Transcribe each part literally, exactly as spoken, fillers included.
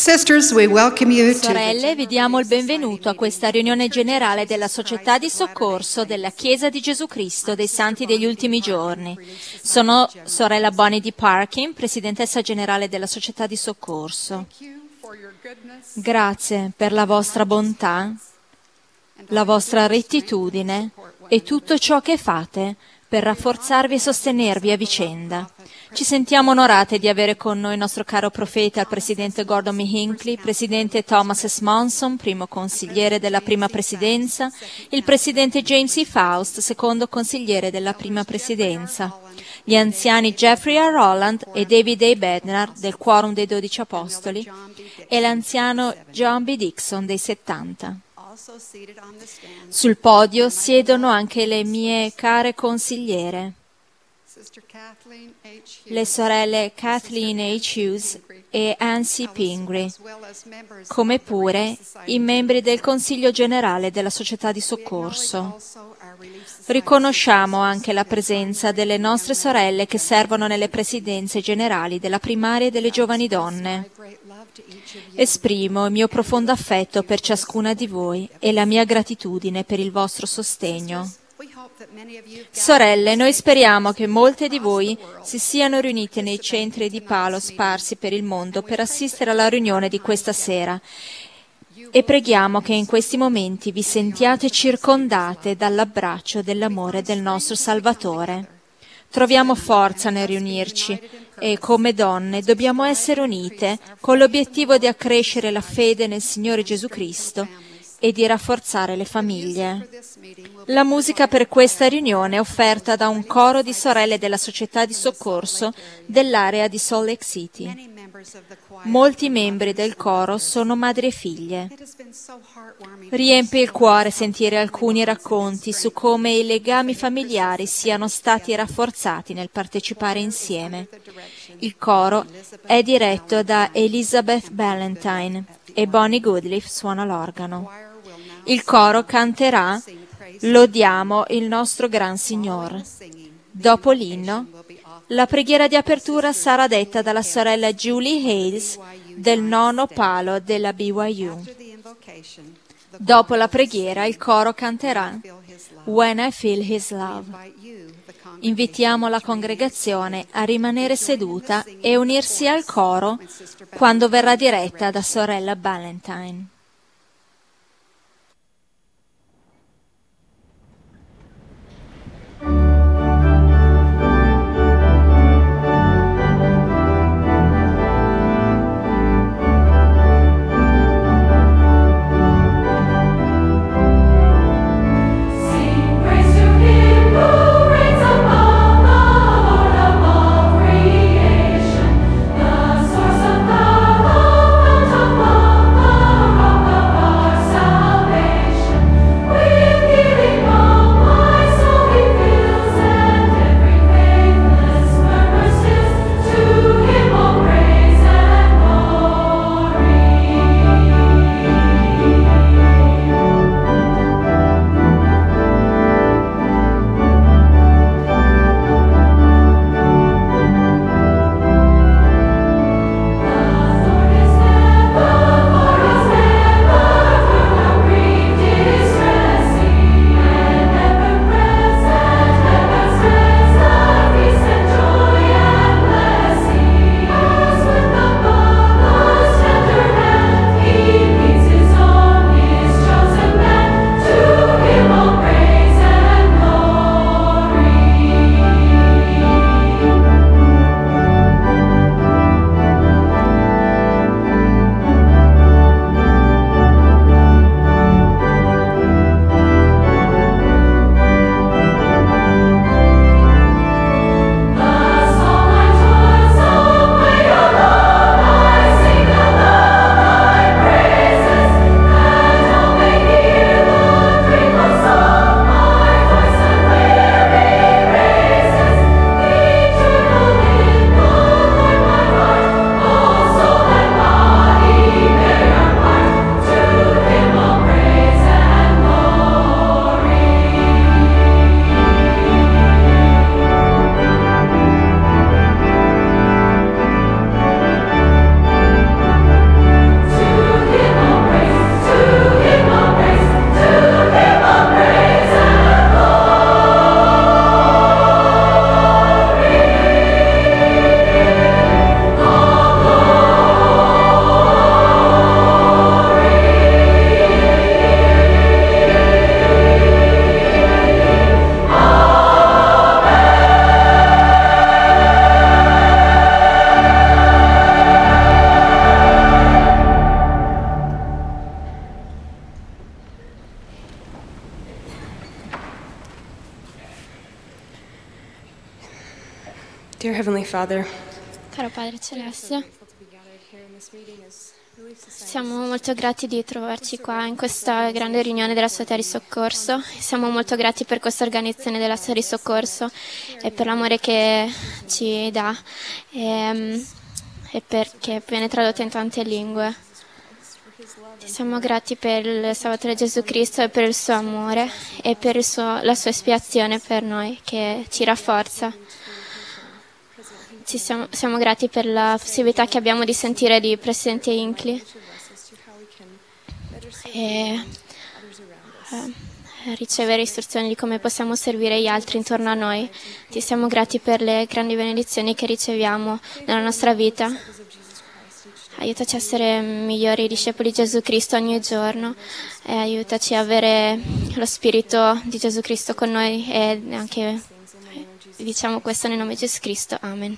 Sisters, we welcome you to Sorelle, vi diamo il benvenuto a questa riunione generale della Società di Soccorso della Chiesa di Gesù Cristo dei Santi degli Ultimi Giorni. Sono sorella Bonnie D. Parkin, presidentessa generale della Società di Soccorso. Grazie per la vostra bontà, la vostra rettitudine e tutto ciò che fate per rafforzarvi e sostenervi a vicenda. Ci sentiamo onorate di avere con noi il nostro caro profeta, il presidente Gordon M. Hinckley, presidente Thomas S. Monson, primo consigliere della prima presidenza, il presidente James E. Faust, secondo consigliere della prima presidenza, gli anziani Jeffrey R. Holland e David A. Bednar del Quorum dei Dodici Apostoli e l'anziano John B. Dixon dei settanta. Sul podio siedono anche le mie care consigliere, le sorelle Kathleen H. Hughes e Nancy Pingree, come pure i membri del Consiglio Generale della Società di Soccorso. Riconosciamo anche la presenza delle nostre sorelle che servono nelle presidenze generali della primaria e delle giovani donne. Esprimo il mio profondo affetto per ciascuna di voi e la mia gratitudine per il vostro sostegno. Sorelle, noi speriamo che molte di voi si siano riunite nei centri di Palo sparsi per il mondo per assistere alla riunione di questa sera e preghiamo che in questi momenti vi sentiate circondate dall'abbraccio dell'amore del nostro Salvatore. Troviamo forza nel riunirci e, come donne, dobbiamo essere unite con l'obiettivo di accrescere la fede nel Signore Gesù Cristo e di rafforzare le famiglie. La musica per questa riunione è offerta da un coro di sorelle della Società di Soccorso dell'area di Salt Lake City. Molti membri del coro sono madri e figlie. Riempie il cuore sentire alcuni racconti su come i legami familiari siano stati rafforzati nel partecipare insieme. Il coro è diretto da Elizabeth Ballantyne e Bonnie Goodliff suona l'organo. Il coro canterà "Lodiamo il nostro gran Signor". Dopo l'inno, la preghiera di apertura sarà detta dalla sorella Julie Hales del nono palo della B Y U. Dopo la preghiera, il coro canterà "When I Feel His Love". Invitiamo la congregazione a rimanere seduta e unirsi al coro quando verrà diretta da sorella Ballantyne. The source of the whole fount of love. Dear Heavenly Father, Caro Padre Celeste, siamo molto grati di trovarci qua in questa grande riunione della Società di Soccorso. Siamo molto grati per questa organizzazione della Società di Soccorso e per l'amore che ci dà e, e perché viene tradotto in tante lingue. Ti siamo grati per il Salvatore Gesù Cristo e per il suo amore e per il suo, la sua espiazione per noi che ci rafforza. Ci siamo, siamo grati per la possibilità che abbiamo di sentire di Presidente Hinckley e eh, ricevere istruzioni di come possiamo servire gli altri intorno a noi. Ti siamo grati per le grandi benedizioni che riceviamo nella nostra vita. Aiutaci a essere migliori discepoli di Gesù Cristo ogni giorno e aiutaci a avere lo Spirito di Gesù Cristo con noi e anche diciamo questo nel nome di Gesù Cristo. Amen.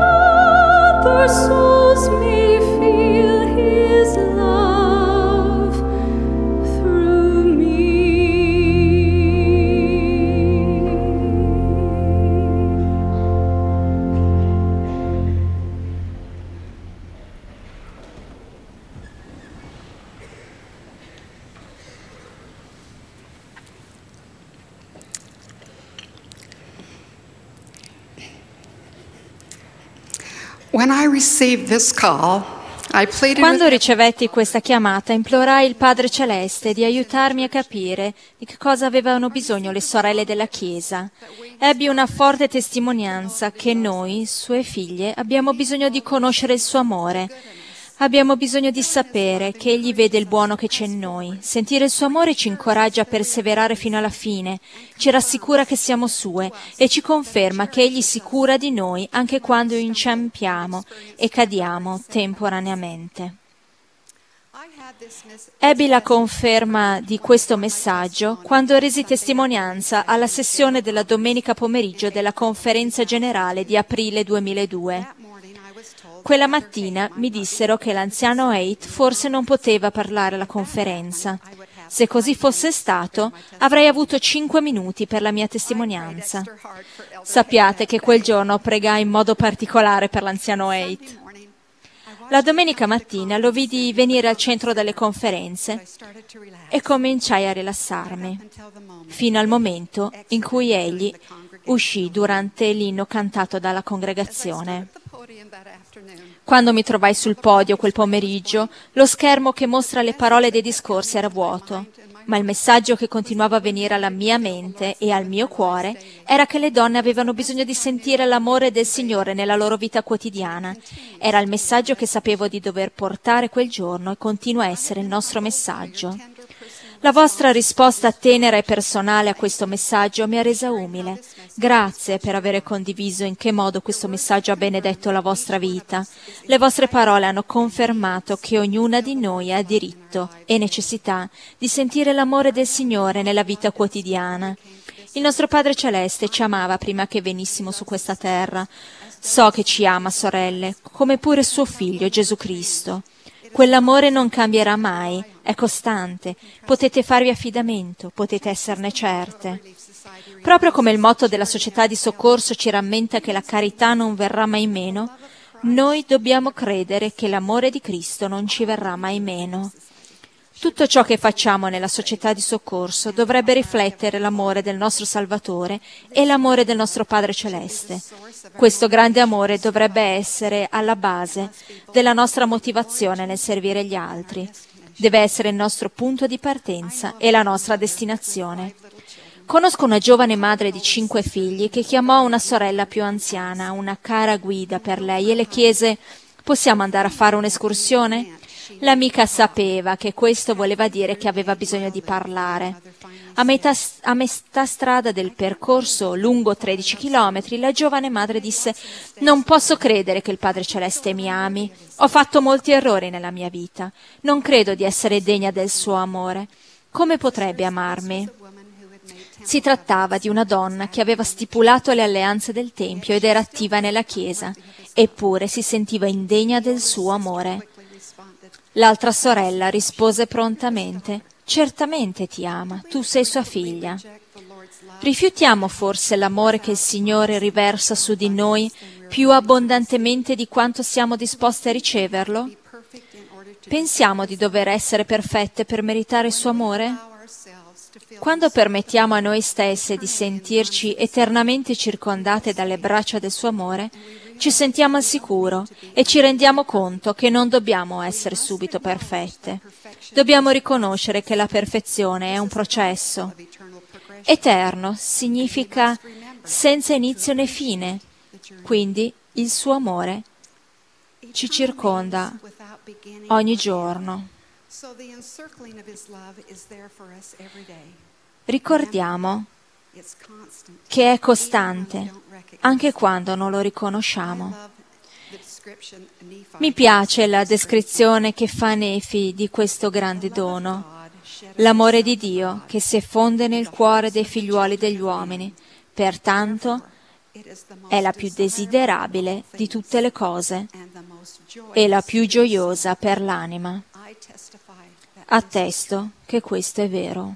Souls may feel His love. When I received this call, I pleaded Quando with ricevetti questa chiamata, implorai il Padre Celeste di aiutarmi a capire di che cosa avevano bisogno le sorelle della Chiesa. Ebbi una forte testimonianza che noi, sue figlie, abbiamo bisogno di conoscere il suo amore. Abbiamo bisogno di sapere che Egli vede il buono che c'è in noi. Sentire il suo amore ci incoraggia a perseverare fino alla fine, ci rassicura che siamo sue e ci conferma che Egli si cura di noi anche quando inciampiamo e cadiamo temporaneamente. Ebbi la conferma di questo messaggio quando resi testimonianza alla sessione della domenica pomeriggio della conferenza generale di aprile duemiladue. Quella mattina mi dissero che l'anziano Haight forse non poteva parlare alla conferenza. Se così fosse stato, avrei avuto cinque minuti per la mia testimonianza. Sappiate che quel giorno pregai in modo particolare per l'anziano Haight. La domenica mattina lo vidi venire al centro delle conferenze e cominciai a rilassarmi, fino al momento in cui egli uscì durante l'inno cantato dalla congregazione. Quando mi trovai sul podio quel pomeriggio, lo schermo che mostra le parole dei discorsi era vuoto, ma il messaggio che continuava a venire alla mia mente e al mio cuore era che le donne avevano bisogno di sentire l'amore del Signore nella loro vita quotidiana. Era il messaggio che sapevo di dover portare quel giorno e continua a essere il nostro messaggio. La vostra risposta tenera e personale a questo messaggio mi ha resa umile. Grazie per aver condiviso in che modo questo messaggio ha benedetto la vostra vita. Le vostre parole hanno confermato che ognuna di noi ha diritto e necessità di sentire l'amore del Signore nella vita quotidiana. Il nostro Padre Celeste ci amava prima che venissimo su questa terra. So che ci ama, sorelle, come pure suo Figlio Gesù Cristo. Quell'amore non cambierà mai, è costante, potete farvi affidamento, potete esserne certe. Proprio come il motto della società di soccorso ci rammenta che la carità non verrà mai meno, noi dobbiamo credere che l'amore di Cristo non ci verrà mai meno. Tutto ciò che facciamo nella società di soccorso dovrebbe riflettere l'amore del nostro Salvatore e l'amore del nostro Padre Celeste. Questo grande amore dovrebbe essere alla base della nostra motivazione nel servire gli altri. Deve essere il nostro punto di partenza e la nostra destinazione. Conosco una giovane madre di cinque figli che chiamò una sorella più anziana, una cara guida per lei, e le chiese: «Possiamo andare a fare un'escursione?» L'amica sapeva che questo voleva dire che aveva bisogno di parlare. A metà, a metà strada del percorso, lungo tredici chilometri, la giovane madre disse: «Non posso credere che il Padre Celeste mi ami. Ho fatto molti errori nella mia vita. Non credo di essere degna del suo amore. Come potrebbe amarmi?» Si trattava di una donna che aveva stipulato le alleanze del Tempio ed era attiva nella Chiesa, eppure si sentiva indegna del suo amore. L'altra sorella rispose prontamente: «Certamente ti ama, tu sei sua figlia». Rifiutiamo forse l'amore che il Signore riversa su di noi più abbondantemente di quanto siamo disposti a riceverlo? Pensiamo di dover essere perfette per meritare il suo amore? Quando permettiamo a noi stesse di sentirci eternamente circondate dalle braccia del suo amore, ci sentiamo al sicuro e ci rendiamo conto che non dobbiamo essere subito perfette. Dobbiamo riconoscere che la perfezione è un processo. Eterno significa senza inizio né fine, quindi il suo amore ci circonda ogni giorno. Ricordiamo che è costante, anche quando non lo riconosciamo. Mi piace la descrizione che fa Nefi di questo grande dono, l'amore di Dio che si effonde nel cuore dei figliuoli degli uomini, pertanto è la più desiderabile di tutte le cose e la più gioiosa per l'anima. Attesto che questo è vero.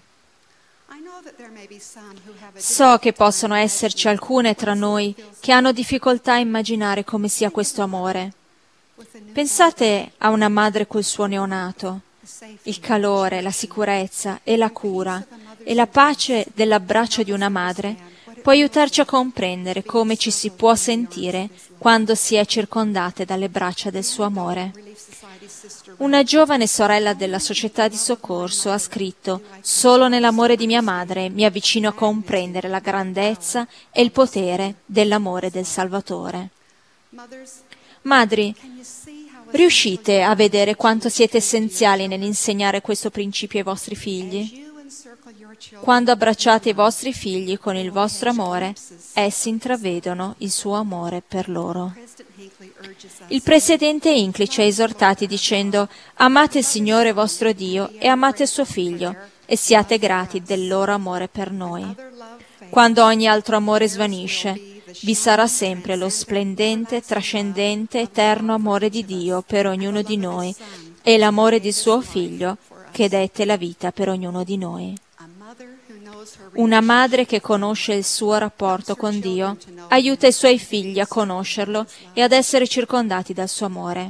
So che possono esserci alcune tra noi che hanno difficoltà a immaginare come sia questo amore. Pensate a una madre col suo neonato. Il calore, la sicurezza e la cura e la pace dell'abbraccio di una madre può aiutarci a comprendere come ci si può sentire quando si è circondate dalle braccia del suo amore. Una giovane sorella della società di soccorso ha scritto: «Solo nell'amore di mia madre mi avvicino a comprendere la grandezza e il potere dell'amore del Salvatore». Madri, riuscite a vedere quanto siete essenziali nell'insegnare questo principio ai vostri figli? Quando abbracciate i vostri figli con il vostro amore, essi intravedono il suo amore per loro. Il presidente Hinckley ci ha esortati dicendo: «Amate il Signore vostro Dio e amate il suo Figlio e siate grati del loro amore per noi. Quando ogni altro amore svanisce, vi sarà sempre lo splendente, trascendente, eterno amore di Dio per ognuno di noi e l'amore di suo Figlio che dette la vita per ognuno di noi». Una madre che conosce il suo rapporto con Dio aiuta i suoi figli a conoscerlo e ad essere circondati dal suo amore.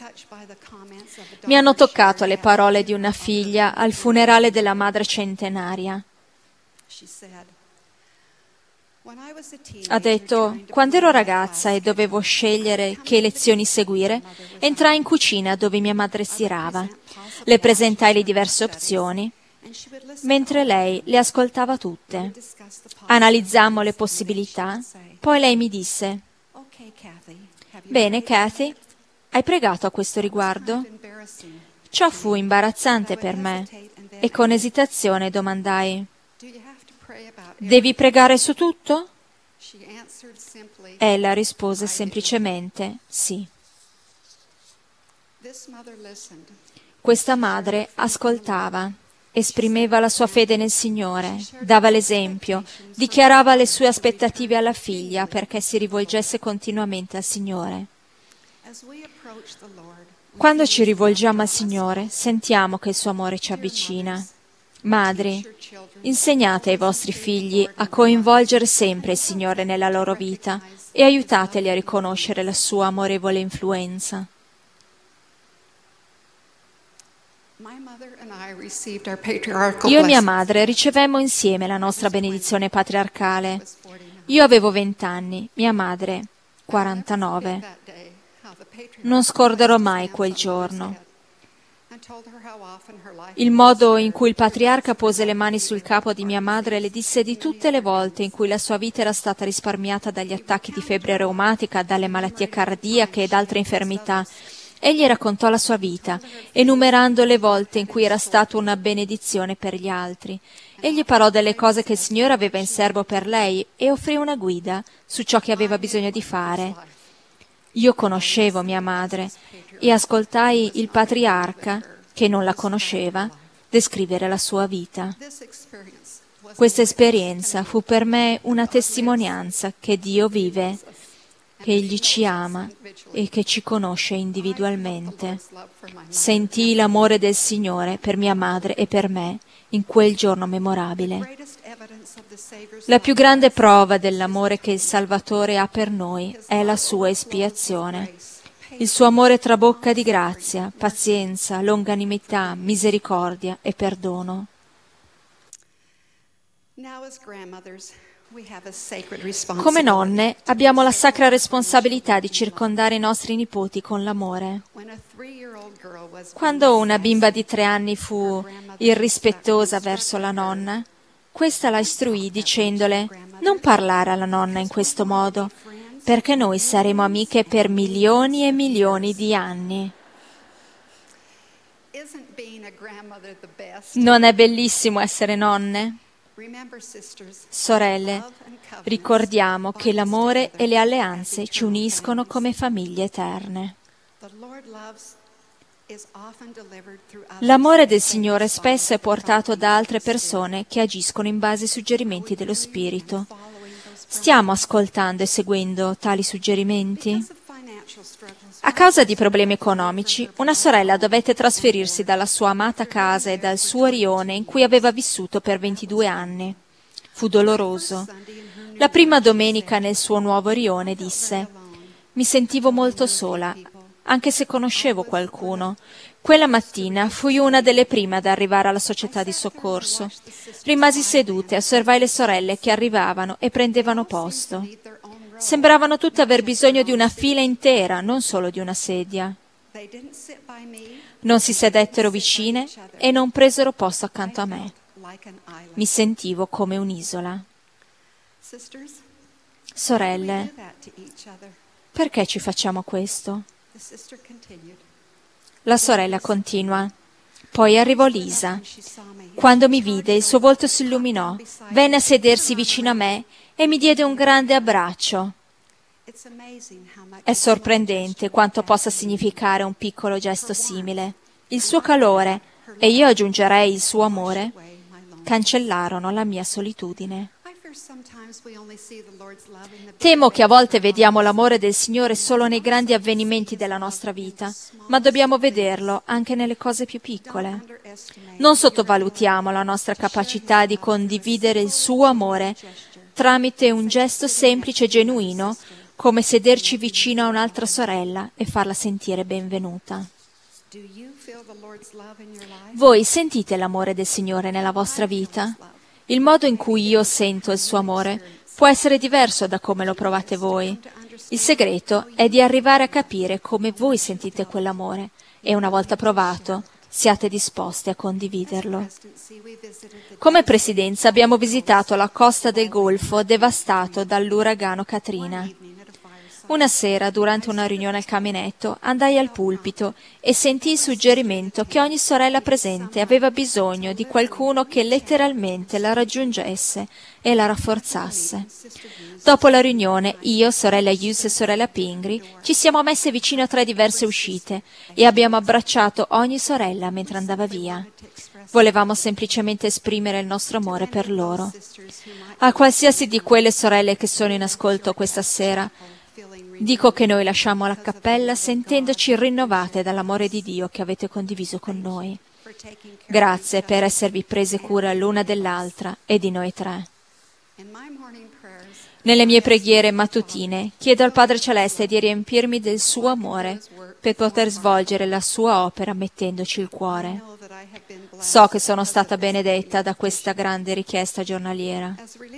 Mi hanno toccato le parole di una figlia al funerale della madre centenaria. Ha detto: «Quando ero ragazza e dovevo scegliere che lezioni seguire, entrai in cucina dove mia madre stirava. Le presentai le diverse opzioni, mentre lei le ascoltava tutte. Analizzammo le possibilità, poi lei mi disse: «Bene, Kathy, hai pregato a questo riguardo?» Ciò fu imbarazzante per me e con esitazione domandai: «Devi pregare su tutto?» Ella rispose semplicemente sì. Questa madre ascoltava, esprimeva la sua fede nel Signore, dava l'esempio, dichiarava le sue aspettative alla figlia perché si rivolgesse continuamente al Signore. Quando ci rivolgiamo al Signore, sentiamo che il suo amore ci avvicina. Madri, insegnate ai vostri figli a coinvolgere sempre il Signore nella loro vita e aiutateli a riconoscere la sua amorevole influenza. Io e mia madre ricevemmo insieme la nostra benedizione patriarcale. Io avevo vent'anni, mia madre quarantanove. Non scorderò mai quel giorno. Il modo in cui il patriarca pose le mani sul capo di mia madre le disse di tutte le volte in cui la sua vita era stata risparmiata dagli attacchi di febbre reumatica, dalle malattie cardiache ed altre infermità. Egli raccontò la sua vita, enumerando le volte in cui era stato una benedizione per gli altri. Egli parlò delle cose che il Signore aveva in serbo per lei e offrì una guida su ciò che aveva bisogno di fare. Io conoscevo mia madre e ascoltai il patriarca, che non la conosceva, descrivere la sua vita. Questa esperienza fu per me una testimonianza che Dio vive, che Egli ci ama e che ci conosce individualmente. Sentii l'amore del Signore per mia madre e per me in quel giorno memorabile. La più grande prova dell'amore che il Salvatore ha per noi è la sua espiazione. Il suo amore trabocca di grazia, pazienza, longanimità, misericordia e perdono. Come nonne abbiamo la sacra responsabilità di circondare i nostri nipoti con l'amore. Quando una bimba di tre anni fu irrispettosa verso la nonna, questa la istruì dicendole: «Non parlare alla nonna in questo modo, perché noi saremo amiche per milioni e milioni di anni». Non è bellissimo essere nonne? Sorelle, ricordiamo che l'amore e le alleanze ci uniscono come famiglie eterne. L'amore del Signore spesso è portato da altre persone che agiscono in base ai suggerimenti dello Spirito. Stiamo ascoltando e seguendo tali suggerimenti? A causa di problemi economici, una sorella dovette trasferirsi dalla sua amata casa e dal suo rione in cui aveva vissuto per ventidue anni. Fu doloroso. La prima domenica nel suo nuovo rione disse: «Mi sentivo molto sola. anche se conoscevo qualcuno. Quella mattina fui una delle prime ad arrivare alla società di soccorso. Rimasi seduta e osservai le sorelle che arrivavano e prendevano posto. Sembravano tutte aver bisogno di una fila intera, non solo di una sedia. Non si sedettero vicine e non presero posto accanto a me. Mi sentivo come un'isola. Sorelle, perché ci facciamo questo? La sorella continua. Poi arrivò Lisa. Quando mi vide, il suo volto si illuminò, venne a sedersi vicino a me e mi diede un grande abbraccio. È sorprendente quanto possa significare un piccolo gesto simile. Il suo calore, e io aggiungerei il suo amore, cancellarono la mia solitudine. Temo che a volte vediamo l'amore del Signore solo nei grandi avvenimenti della nostra vita, ma dobbiamo vederlo anche nelle cose più piccole. Non sottovalutiamo la nostra capacità di condividere il suo amore tramite un gesto semplice e genuino, come sederci vicino a un'altra sorella e farla sentire benvenuta. Voi sentite l'amore del Signore nella vostra vita? Il modo in cui io sento il suo amore può essere diverso da come lo provate voi. Il segreto è di arrivare a capire come voi sentite quell'amore e una volta provato siate disposti a condividerlo. Come Presidenza abbiamo visitato la costa del Golfo devastato dall'uragano Katrina. Una sera, durante una riunione al caminetto, andai al pulpito e sentii il suggerimento che ogni sorella presente aveva bisogno di qualcuno che letteralmente la raggiungesse e la rafforzasse. Dopo la riunione, io, sorella Hughes e sorella Pingree, ci siamo messe vicino a tre diverse uscite e abbiamo abbracciato ogni sorella mentre andava via. Volevamo semplicemente esprimere il nostro amore per loro. A qualsiasi di quelle sorelle che sono in ascolto questa sera, dico che noi lasciamo la cappella sentendoci rinnovate dall'amore di Dio che avete condiviso con noi. Grazie per esservi prese cura l'una dell'altra e di noi tre. Nelle mie preghiere mattutine chiedo al Padre Celeste di riempirmi del suo amore per poter svolgere la sua opera mettendoci il cuore. So che sono stata benedetta da questa grande richiesta giornaliera.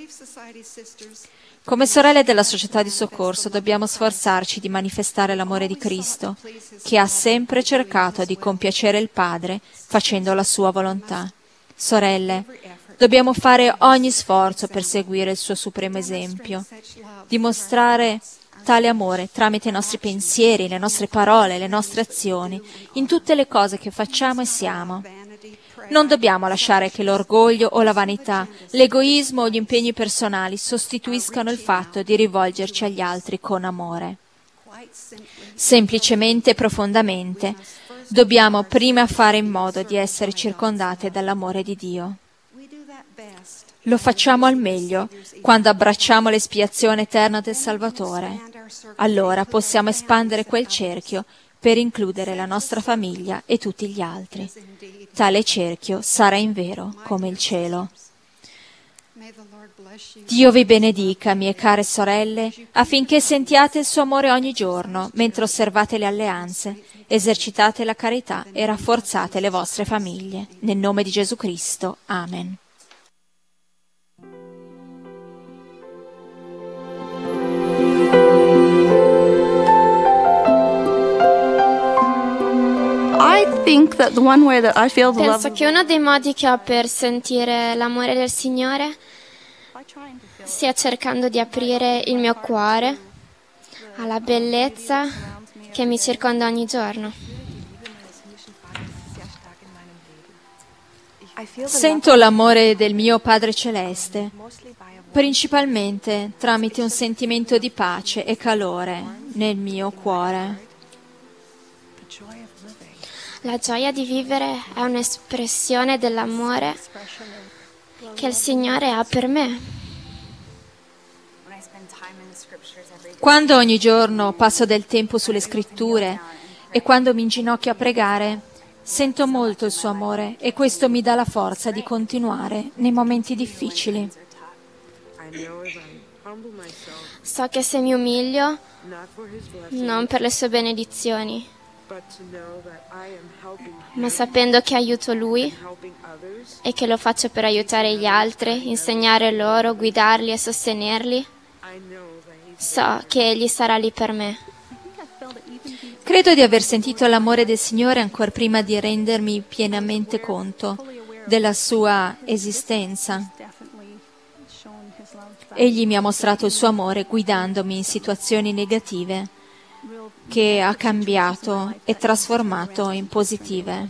Come sorelle della società di soccorso dobbiamo sforzarci di manifestare l'amore di Cristo, che ha sempre cercato di compiacere il Padre facendo la sua volontà. Sorelle, dobbiamo fare ogni sforzo per seguire il suo supremo esempio, dimostrare tale amore tramite i nostri pensieri, le nostre parole, le nostre azioni, in tutte le cose che facciamo e siamo. Non dobbiamo lasciare che l'orgoglio o la vanità, l'egoismo o gli impegni personali sostituiscano il fatto di rivolgerci agli altri con amore. Semplicemente e profondamente dobbiamo prima fare in modo di essere circondate dall'amore di Dio. Lo facciamo al meglio quando abbracciamo l'espiazione eterna del Salvatore. Allora possiamo espandere quel cerchio per includere la nostra famiglia e tutti gli altri. Tale cerchio sarà in vero come il cielo. Dio vi benedica, mie care sorelle, affinché sentiate il suo amore ogni giorno, mentre osservate le alleanze, esercitate la carità e rafforzate le vostre famiglie. Nel nome di Gesù Cristo. Amen. Penso che uno dei modi che ho per sentire l'amore del Signore sia cercando di aprire il mio cuore alla bellezza che mi circonda ogni giorno. Sento l'amore del mio Padre Celeste, principalmente tramite un sentimento di pace e calore nel mio cuore. La gioia di vivere è un'espressione dell'amore che il Signore ha per me. Quando ogni giorno passo del tempo sulle scritture e quando mi inginocchio a pregare, sento molto il suo amore e questo mi dà la forza di continuare nei momenti difficili. So che se mi umilio, non per le sue benedizioni, ma sapendo che aiuto lui e che lo faccio per aiutare gli altri, insegnare loro, guidarli e sostenerli, so che Egli sarà lì per me. Credo di aver sentito l'amore del Signore ancora prima di rendermi pienamente conto della sua esistenza. Egli mi ha mostrato il suo amore guidandomi in situazioni negative che ha cambiato e trasformato in positive.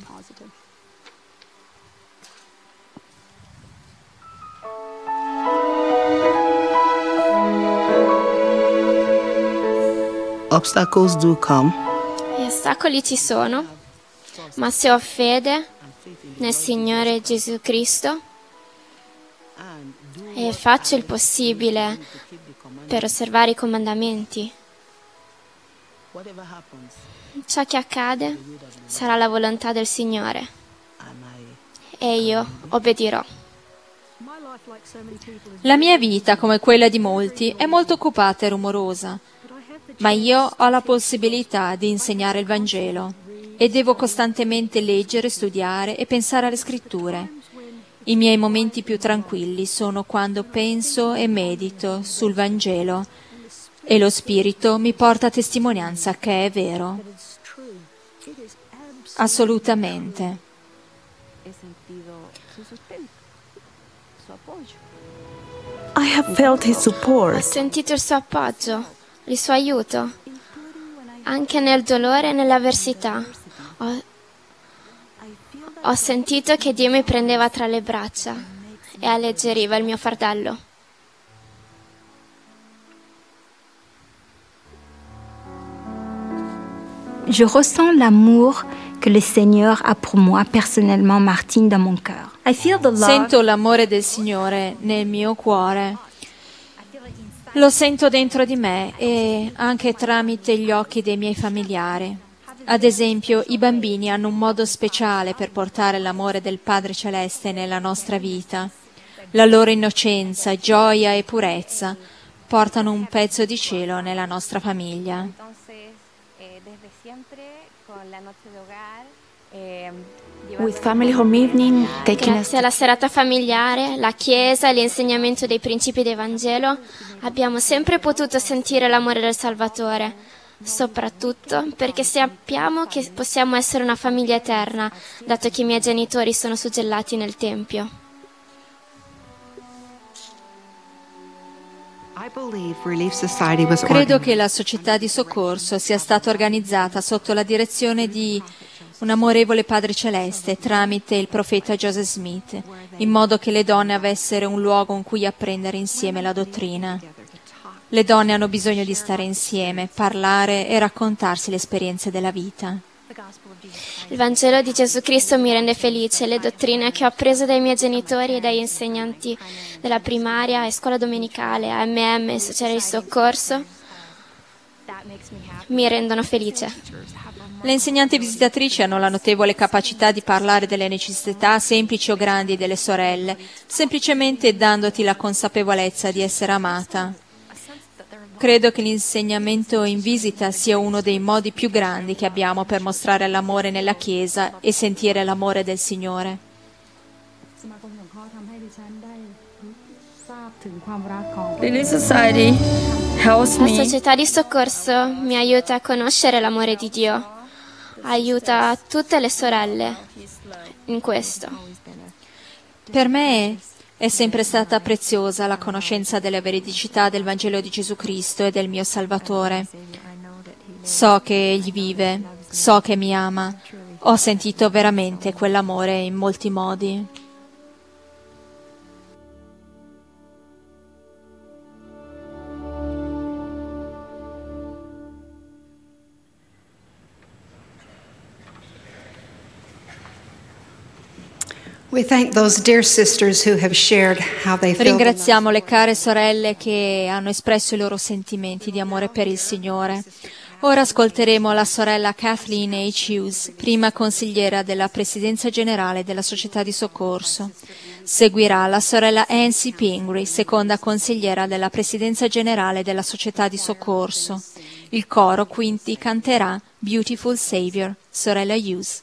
Obstacles do come. Gli ostacoli ci sono, ma se ho fede nel Signore Gesù Cristo e faccio il possibile per osservare i comandamenti, ciò che accade sarà la volontà del Signore e io obbedirò. La mia vita, come quella di molti, è molto occupata e rumorosa, ma io ho la possibilità di insegnare il Vangelo e devo costantemente leggere, studiare e pensare alle Scritture. I miei momenti più tranquilli sono quando penso e medito sul Vangelo e lo Spirito mi porta a testimonianza che è vero. Assolutamente. I have felt his Ho support. sentito il suo appoggio, il suo aiuto, anche nel dolore e nell'avversità. Ho, ho sentito che Dio mi prendeva tra le braccia e alleggeriva il mio fardello. Je ressens l'amour que le Seigneur a pour moi personnellement, Martine, dans mon cœur. I feel the love. Sento l'amore del Signore nel mio cuore. Lo sento dentro di me e anche tramite gli occhi dei miei familiari. Ad esempio, i bambini hanno un modo speciale per portare l'amore del Padre Celeste nella nostra vita. La loro innocenza, gioia e purezza portano un pezzo di cielo nella nostra famiglia. With Family Home Evening, taking us Grazie alla serata familiare, la Chiesa e l'insegnamento dei principi del Vangelo, abbiamo sempre potuto sentire l'amore del Salvatore, soprattutto perché sappiamo che possiamo essere una famiglia eterna, dato che i miei genitori sono suggellati nel Tempio. Credo che la società di soccorso sia stata organizzata sotto la direzione di un amorevole Padre Celeste tramite il profeta Joseph Smith, in modo che le donne avessero un luogo in cui apprendere insieme la dottrina. Le donne hanno bisogno di stare insieme, parlare e raccontarsi le esperienze della vita. Il Vangelo di Gesù Cristo mi rende felice, le dottrine che ho appreso dai miei genitori e dagli insegnanti della primaria e scuola domenicale, A M M e sociale di soccorso, mi rendono felice. Le insegnanti visitatrici hanno la notevole capacità di parlare delle necessità semplici o grandi delle sorelle, semplicemente dandoti la consapevolezza di essere amata. Credo che l'insegnamento in visita sia uno dei modi più grandi che abbiamo per mostrare l'amore nella Chiesa e sentire l'amore del Signore. Relief Society helps La me società di soccorso mi aiuta a conoscere l'amore di Dio, aiuta tutte le sorelle in questo. Per me è sempre stata preziosa la conoscenza della veridicità del Vangelo di Gesù Cristo e del mio Salvatore. So che Egli vive, so che mi ama. Ho sentito veramente quell'amore in molti modi. We thank those dear sisters who have shared how they feel. Ringraziamo le care sorelle che hanno espresso i loro sentimenti di amore per il Signore. Ora ascolteremo la sorella Kathleen H. Hughes, prima consigliera della Presidenza Generale della Società di Soccorso. Seguirà la sorella Nancy Pingree, seconda consigliera della Presidenza Generale della Società di Soccorso. Il coro quinti canterà Beautiful Savior, sorella Hughes.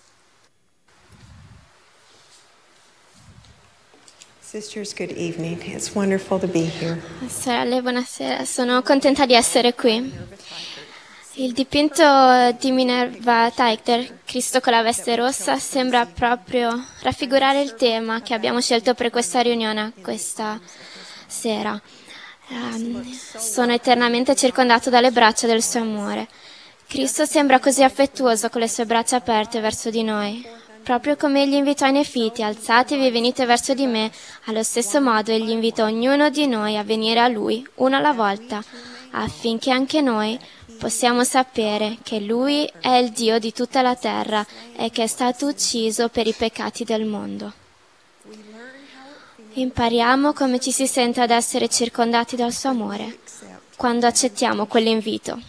Sisters, good evening. It's wonderful to be here. Sorelle, buonasera, sono contenta di essere qui. Il dipinto di Minerva Teichter, Cristo con la veste rossa, sembra proprio raffigurare il tema che abbiamo scelto per questa riunione questa sera. Um, sono eternamente circondato dalle braccia del suo amore. Cristo sembra così affettuoso con le sue braccia aperte verso di noi. Proprio come egli invitò i Nefiti, alzatevi e venite verso di me, allo stesso modo egli invitò ognuno di noi a venire a lui, uno alla volta, affinché anche noi possiamo sapere che lui è il Dio di tutta la terra e che è stato ucciso per i peccati del mondo. Impariamo come ci si sente ad essere circondati dal suo amore quando accettiamo quell'invito.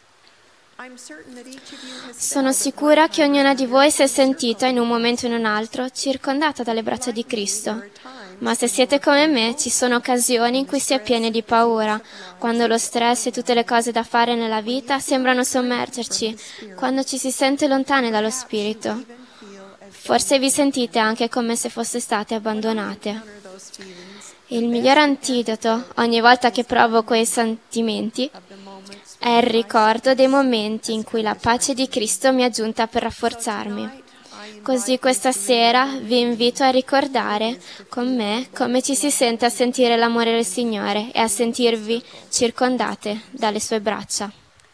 Sono sicura che ognuna di voi si è sentita in un momento o in un altro circondata dalle braccia di Cristo. Ma se siete come me, ci sono occasioni in cui si è pieni di paura, quando lo stress e tutte le cose da fare nella vita sembrano sommergerci, quando ci si sente lontane dallo Spirito. Forse vi sentite anche come se foste state abbandonate. Il miglior antidoto, ogni volta che provo quei sentimenti, è il ricordo dei momenti in cui la pace di Cristo mi è giunta per rafforzarmi. Così questa sera vi invito a ricordare con me come ci si sente a sentire l'amore del Signore e a sentirvi circondate dalle sue braccia.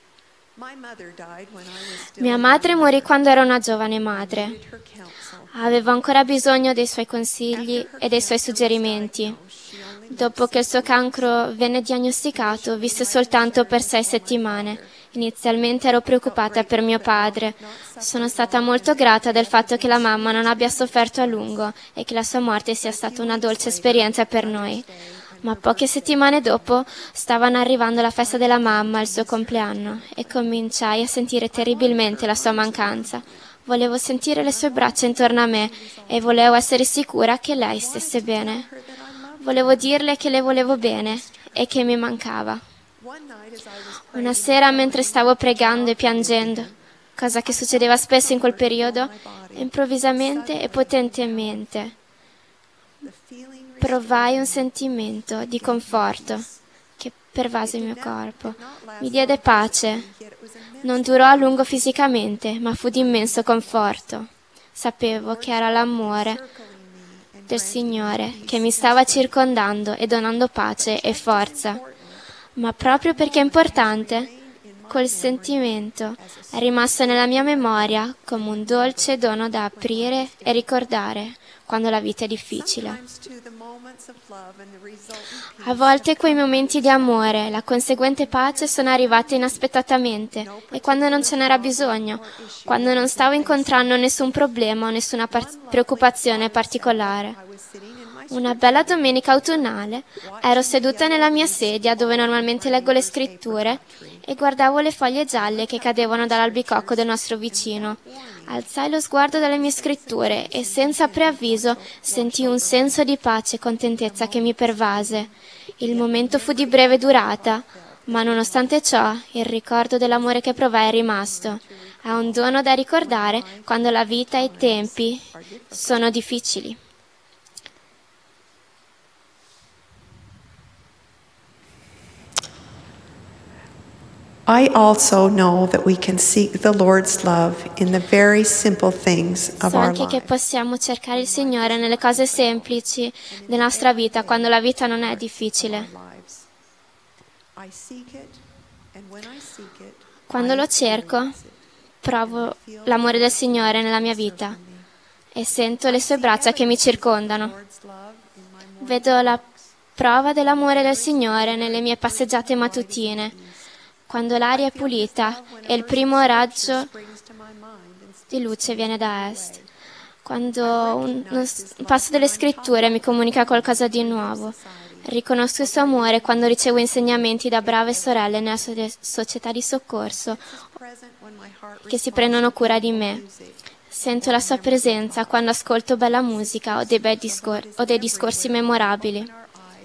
Mia madre morì quando ero una giovane madre. Avevo ancora bisogno dei suoi consigli e dei suoi suggerimenti. Dopo che il suo cancro venne diagnosticato, visse soltanto per sei settimane. Inizialmente ero preoccupata per mio padre. Sono stata molto grata del fatto che la mamma non abbia sofferto a lungo e che la sua morte sia stata una dolce esperienza per noi. Ma poche settimane dopo stavano arrivando la festa della mamma, il suo compleanno, e cominciai a sentire terribilmente la sua mancanza. Volevo sentire le sue braccia intorno a me e volevo essere sicura che lei stesse bene. Volevo dirle che le volevo bene e che mi mancava. Una sera, mentre stavo pregando e piangendo, cosa che succedeva spesso in quel periodo, improvvisamente e potentemente provai un sentimento di conforto che pervase il mio corpo. Mi diede pace. Non durò a lungo fisicamente, ma fu di immenso conforto. Sapevo che era l'amore del Signore che mi stava circondando e donando pace e forza. Ma proprio perché è importante, quel sentimento è rimasto nella mia memoria come un dolce dono da aprire e ricordare quando la vita è difficile. A volte quei momenti di amore, la conseguente pace sono arrivati inaspettatamente e quando non ce n'era bisogno, quando non stavo incontrando nessun problema o nessuna par- preoccupazione particolare. Una bella domenica autunnale ero seduta nella mia sedia dove normalmente leggo le scritture e guardavo le foglie gialle che cadevano dall'albicocco del nostro vicino. Alzai lo sguardo dalle mie scritture e senza preavviso sentii un senso di pace e contentezza che mi pervase. Il momento fu di breve durata, ma nonostante ciò il ricordo dell'amore che provai è rimasto. È un dono da ricordare quando la vita e i tempi sono difficili. I also know that we can seek the Lord's love in the very simple things of So our anche che lives. possiamo cercare il Signore nelle cose semplici della nostra vita, quando la vita non è difficile. I seek it, and when I seek it, Quando lo cerco, provo l'amore del Signore nella mia vita e sento le sue braccia che mi circondano. Vedo la prova dell'amore del Signore nelle mie passeggiate mattutine, quando l'aria è pulita e il primo raggio di luce viene da est, quando un, un passo delle scritture mi comunica qualcosa di nuovo. Riconosco il suo amore quando ricevo insegnamenti da brave sorelle nella so- società di soccorso che si prendono cura di me. Sento la sua presenza quando ascolto bella musica o dei, bei discor- o dei discorsi memorabili.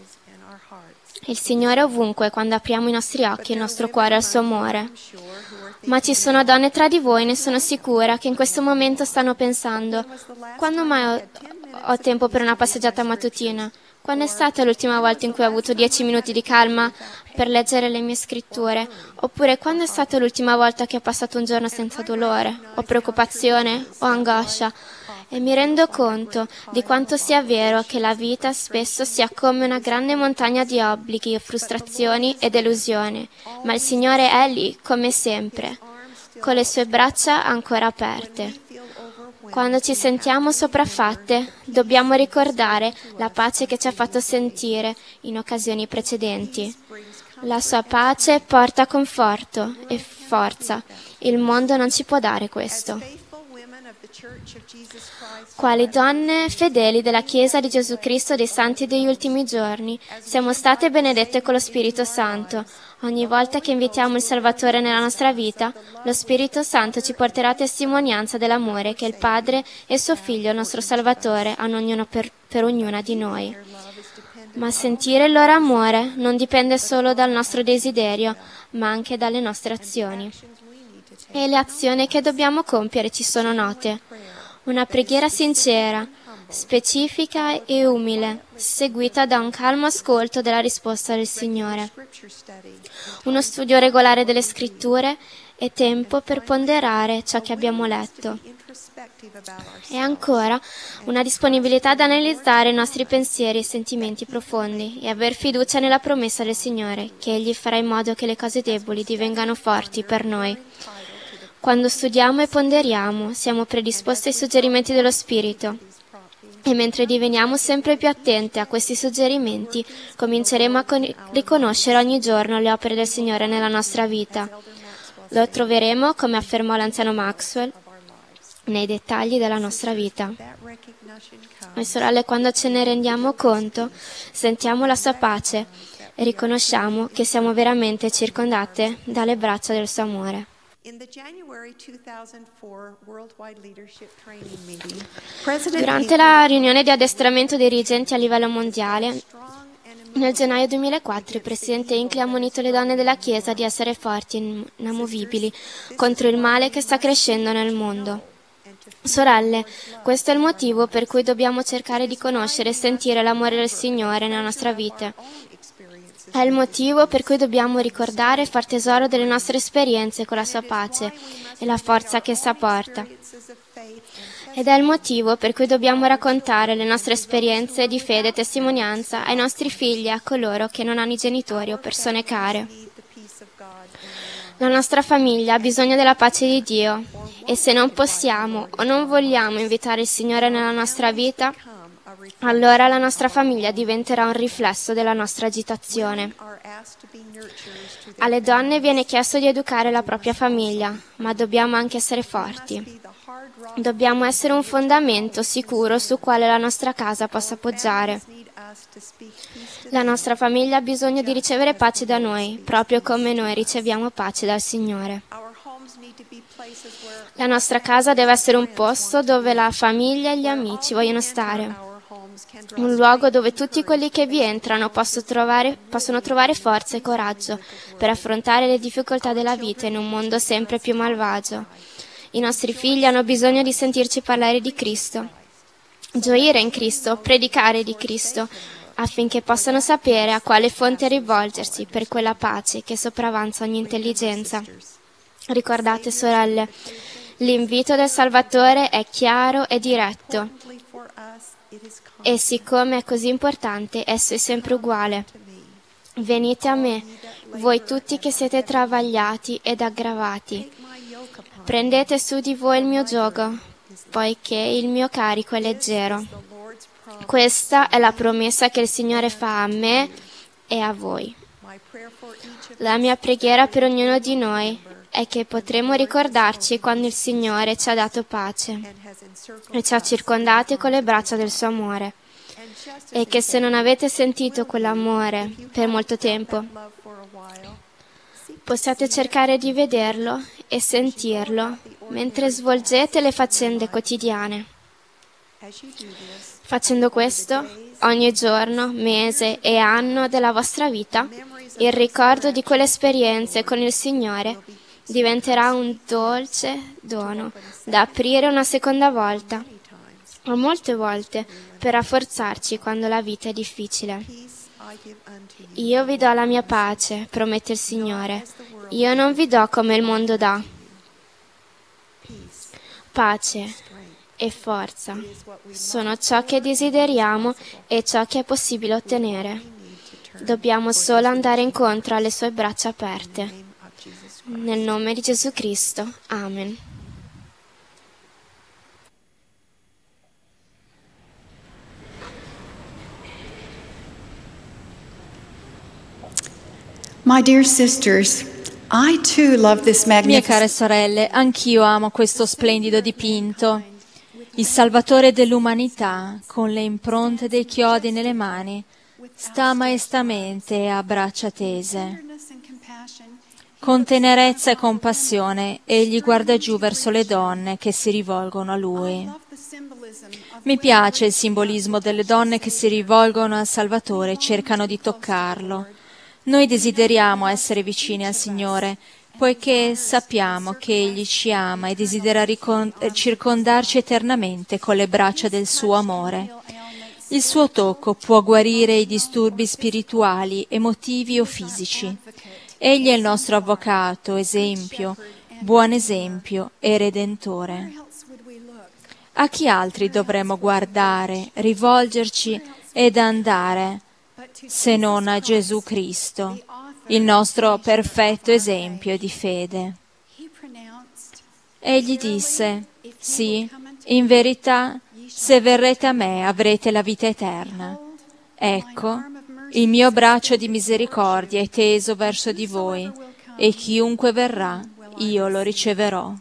Il Signore è ovunque quando apriamo i nostri occhi e il nostro cuore al suo amore. Ma ci sono donne tra di voi, ne sono sicura, che in questo momento stanno pensando: quando mai ho, ho tempo per una passeggiata mattutina? Quando è stata l'ultima volta in cui ho avuto dieci minuti di calma per leggere le mie scritture? Oppure quando è stata l'ultima volta che ho passato un giorno senza dolore, o preoccupazione, o angoscia? E mi rendo conto di quanto sia vero che la vita spesso sia come una grande montagna di obblighi, frustrazioni e delusioni, ma il Signore è lì, come sempre, con le sue braccia ancora aperte. Quando ci sentiamo sopraffatte, dobbiamo ricordare la pace che ci ha fatto sentire in occasioni precedenti. La sua pace porta conforto e forza. Il mondo non ci può dare questo. Quali donne fedeli della Chiesa di Gesù Cristo dei Santi degli ultimi giorni, siamo state benedette con lo Spirito Santo. Ogni volta che invitiamo il Salvatore nella nostra vita, lo Spirito Santo ci porterà testimonianza dell'amore che il Padre e suo Figlio, il nostro Salvatore, hanno ognuno per, per ognuna di noi. Ma sentire il loro amore non dipende solo dal nostro desiderio, ma anche dalle nostre azioni. E le azioni che dobbiamo compiere ci sono note. Una preghiera sincera, specifica e umile, seguita da un calmo ascolto della risposta del Signore. Uno studio regolare delle Scritture e tempo per ponderare ciò che abbiamo letto. E ancora una disponibilità ad analizzare i nostri pensieri e sentimenti profondi e aver fiducia nella promessa del Signore, che Egli farà in modo che le cose deboli divengano forti per noi. Quando studiamo e ponderiamo, siamo predisposti ai suggerimenti dello Spirito. E mentre diveniamo sempre più attente a questi suggerimenti, cominceremo a con- riconoscere ogni giorno le opere del Signore nella nostra vita. Lo troveremo, come affermò l'anziano Maxwell, nei dettagli della nostra vita. Noi sorelle, quando ce ne rendiamo conto, sentiamo la sua pace e riconosciamo che siamo veramente circondate dalle braccia del suo amore. Durante la riunione di addestramento dei dirigenti a livello mondiale, nel gennaio duemilaquattro, il presidente Hinckley ha ammonito le donne della Chiesa di essere forti e inamovibili contro il male che sta crescendo nel mondo. Sorelle, questo è il motivo per cui dobbiamo cercare di conoscere e sentire l'amore del Signore nella nostra vita. È il motivo per cui dobbiamo ricordare e far tesoro delle nostre esperienze con la sua pace e la forza che essa porta. Ed è il motivo per cui dobbiamo raccontare le nostre esperienze di fede e testimonianza ai nostri figli e a coloro che non hanno i genitori o persone care. La nostra famiglia ha bisogno della pace di Dio e se non possiamo o non vogliamo invitare il Signore nella nostra vita, allora la nostra famiglia diventerà un riflesso della nostra agitazione. Alle donne viene chiesto di educare la propria famiglia, ma dobbiamo anche essere forti. Dobbiamo essere un fondamento sicuro su quale la nostra casa possa appoggiare. La nostra famiglia ha bisogno di ricevere pace da noi, proprio come noi riceviamo pace dal Signore. La nostra casa deve essere un posto dove la famiglia e gli amici vogliono stare. Un luogo dove tutti quelli che vi entrano possono trovare, possono trovare forza e coraggio per affrontare le difficoltà della vita in un mondo sempre più malvagio. I nostri figli hanno bisogno di sentirci parlare di Cristo, gioire in Cristo, predicare di Cristo, affinché possano sapere a quale fonte rivolgersi per quella pace che sopravanza ogni intelligenza. Ricordate, sorelle, l'invito del Salvatore è chiaro e diretto. E siccome è così importante, esso è sempre uguale. Venite a me, voi tutti che siete travagliati ed aggravati. Prendete su di voi il mio giogo, poiché il mio carico è leggero. Questa è la promessa che il Signore fa a me e a voi. La mia preghiera per ognuno di noi è che potremo ricordarci quando il Signore ci ha dato pace e ci ha circondati con le braccia del suo amore, e che se non avete sentito quell'amore per molto tempo, possiate cercare di vederlo e sentirlo mentre svolgete le faccende quotidiane. Facendo questo, ogni giorno, mese e anno della vostra vita, il ricordo di quelle esperienze con il Signore diventerà un dolce dono da aprire una seconda volta o molte volte per rafforzarci quando la vita è difficile. Io vi do la mia pace, promette il Signore. Io non vi do come il mondo dà. Pace e forza sono ciò che desideriamo e ciò che è possibile ottenere. Dobbiamo solo andare incontro alle sue braccia aperte. Nel nome di Gesù Cristo. Amen. My dear sisters, I too love this Mie care magnificent. sorelle, anch'io amo questo splendido dipinto. Il Salvatore dell'umanità, con le impronte dei chiodi nelle mani, sta maestamente a braccia tese. Con tenerezza e compassione, egli guarda giù verso le donne che si rivolgono a lui. Mi piace il simbolismo delle donne che si rivolgono al Salvatore e cercano di toccarlo. Noi desideriamo essere vicini al Signore, poiché sappiamo che Egli ci ama e desidera ricon- circondarci eternamente con le braccia del suo amore. Il suo tocco può guarire i disturbi spirituali, emotivi o fisici. Egli è il nostro avvocato, esempio, buon esempio e redentore. A chi altri dovremmo guardare, rivolgerci ed andare, se non a Gesù Cristo, il nostro perfetto esempio di fede? Egli disse: sì, in verità, se verrete a me avrete la vita eterna. Ecco, il mio braccio di misericordia è teso verso di voi, e chiunque verrà, io lo riceverò.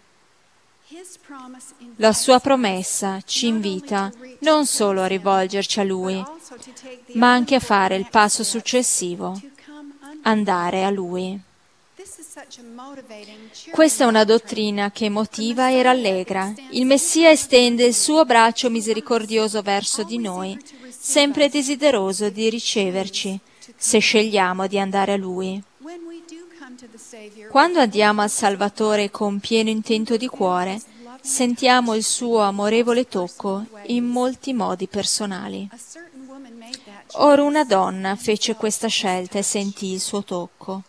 La sua promessa ci invita non solo a rivolgerci a Lui, ma anche a fare il passo successivo, andare a Lui. Questa è una dottrina che motiva e rallegra. Il Messia estende il suo braccio misericordioso verso di noi, sempre desideroso di riceverci, se scegliamo di andare a Lui. Quando andiamo al Salvatore con pieno intento di cuore, sentiamo il suo amorevole tocco in molti modi personali. Ora una donna fece questa scelta e sentì il suo tocco.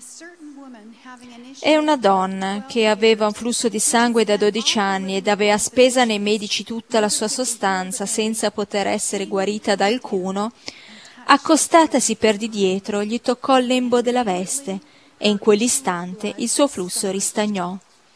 È una donna che aveva un flusso di sangue da dodici anni ed aveva spesa nei medici tutta la sua sostanza senza poter essere guarita da alcuno, accostatasi per di dietro, gli toccò il lembo della veste e in quell'istante il suo flusso ristagnò.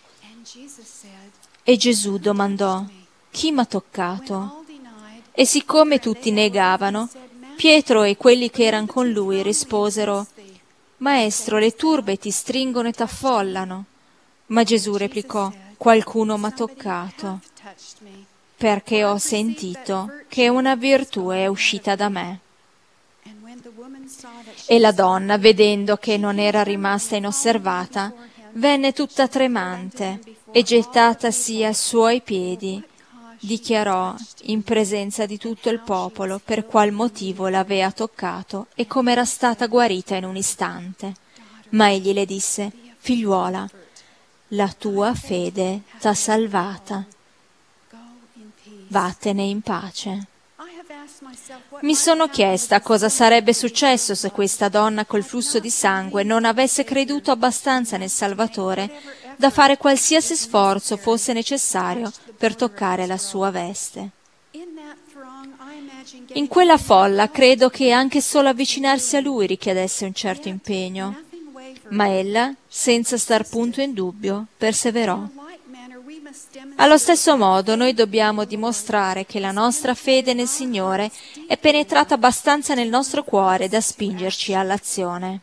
E Gesù domandò: chi m'ha toccato? E siccome tutti negavano, Pietro e quelli che erano con lui risposero: Maestro, le turbe ti stringono e t'affollano. Ma Gesù replicò: qualcuno m'ha toccato, perché ho sentito che una virtù è uscita da me. E la donna, vedendo che non era rimasta inosservata, venne tutta tremante e gettatasi ai suoi piedi, dichiarò in presenza di tutto il popolo per qual motivo l'aveva toccato e come era stata guarita in un istante. Ma egli le disse: figliuola, la tua fede t'ha salvata. Vattene in pace. Mi sono chiesta cosa sarebbe successo se questa donna col flusso di sangue non avesse creduto abbastanza nel Salvatore da fare qualsiasi sforzo fosse necessario per toccare la sua veste. In quella folla credo che anche solo avvicinarsi a lui richiedesse un certo impegno, ma ella, senza star punto in dubbio, perseverò. Allo stesso modo noi dobbiamo dimostrare che la nostra fede nel Signore è penetrata abbastanza nel nostro cuore da spingerci all'azione.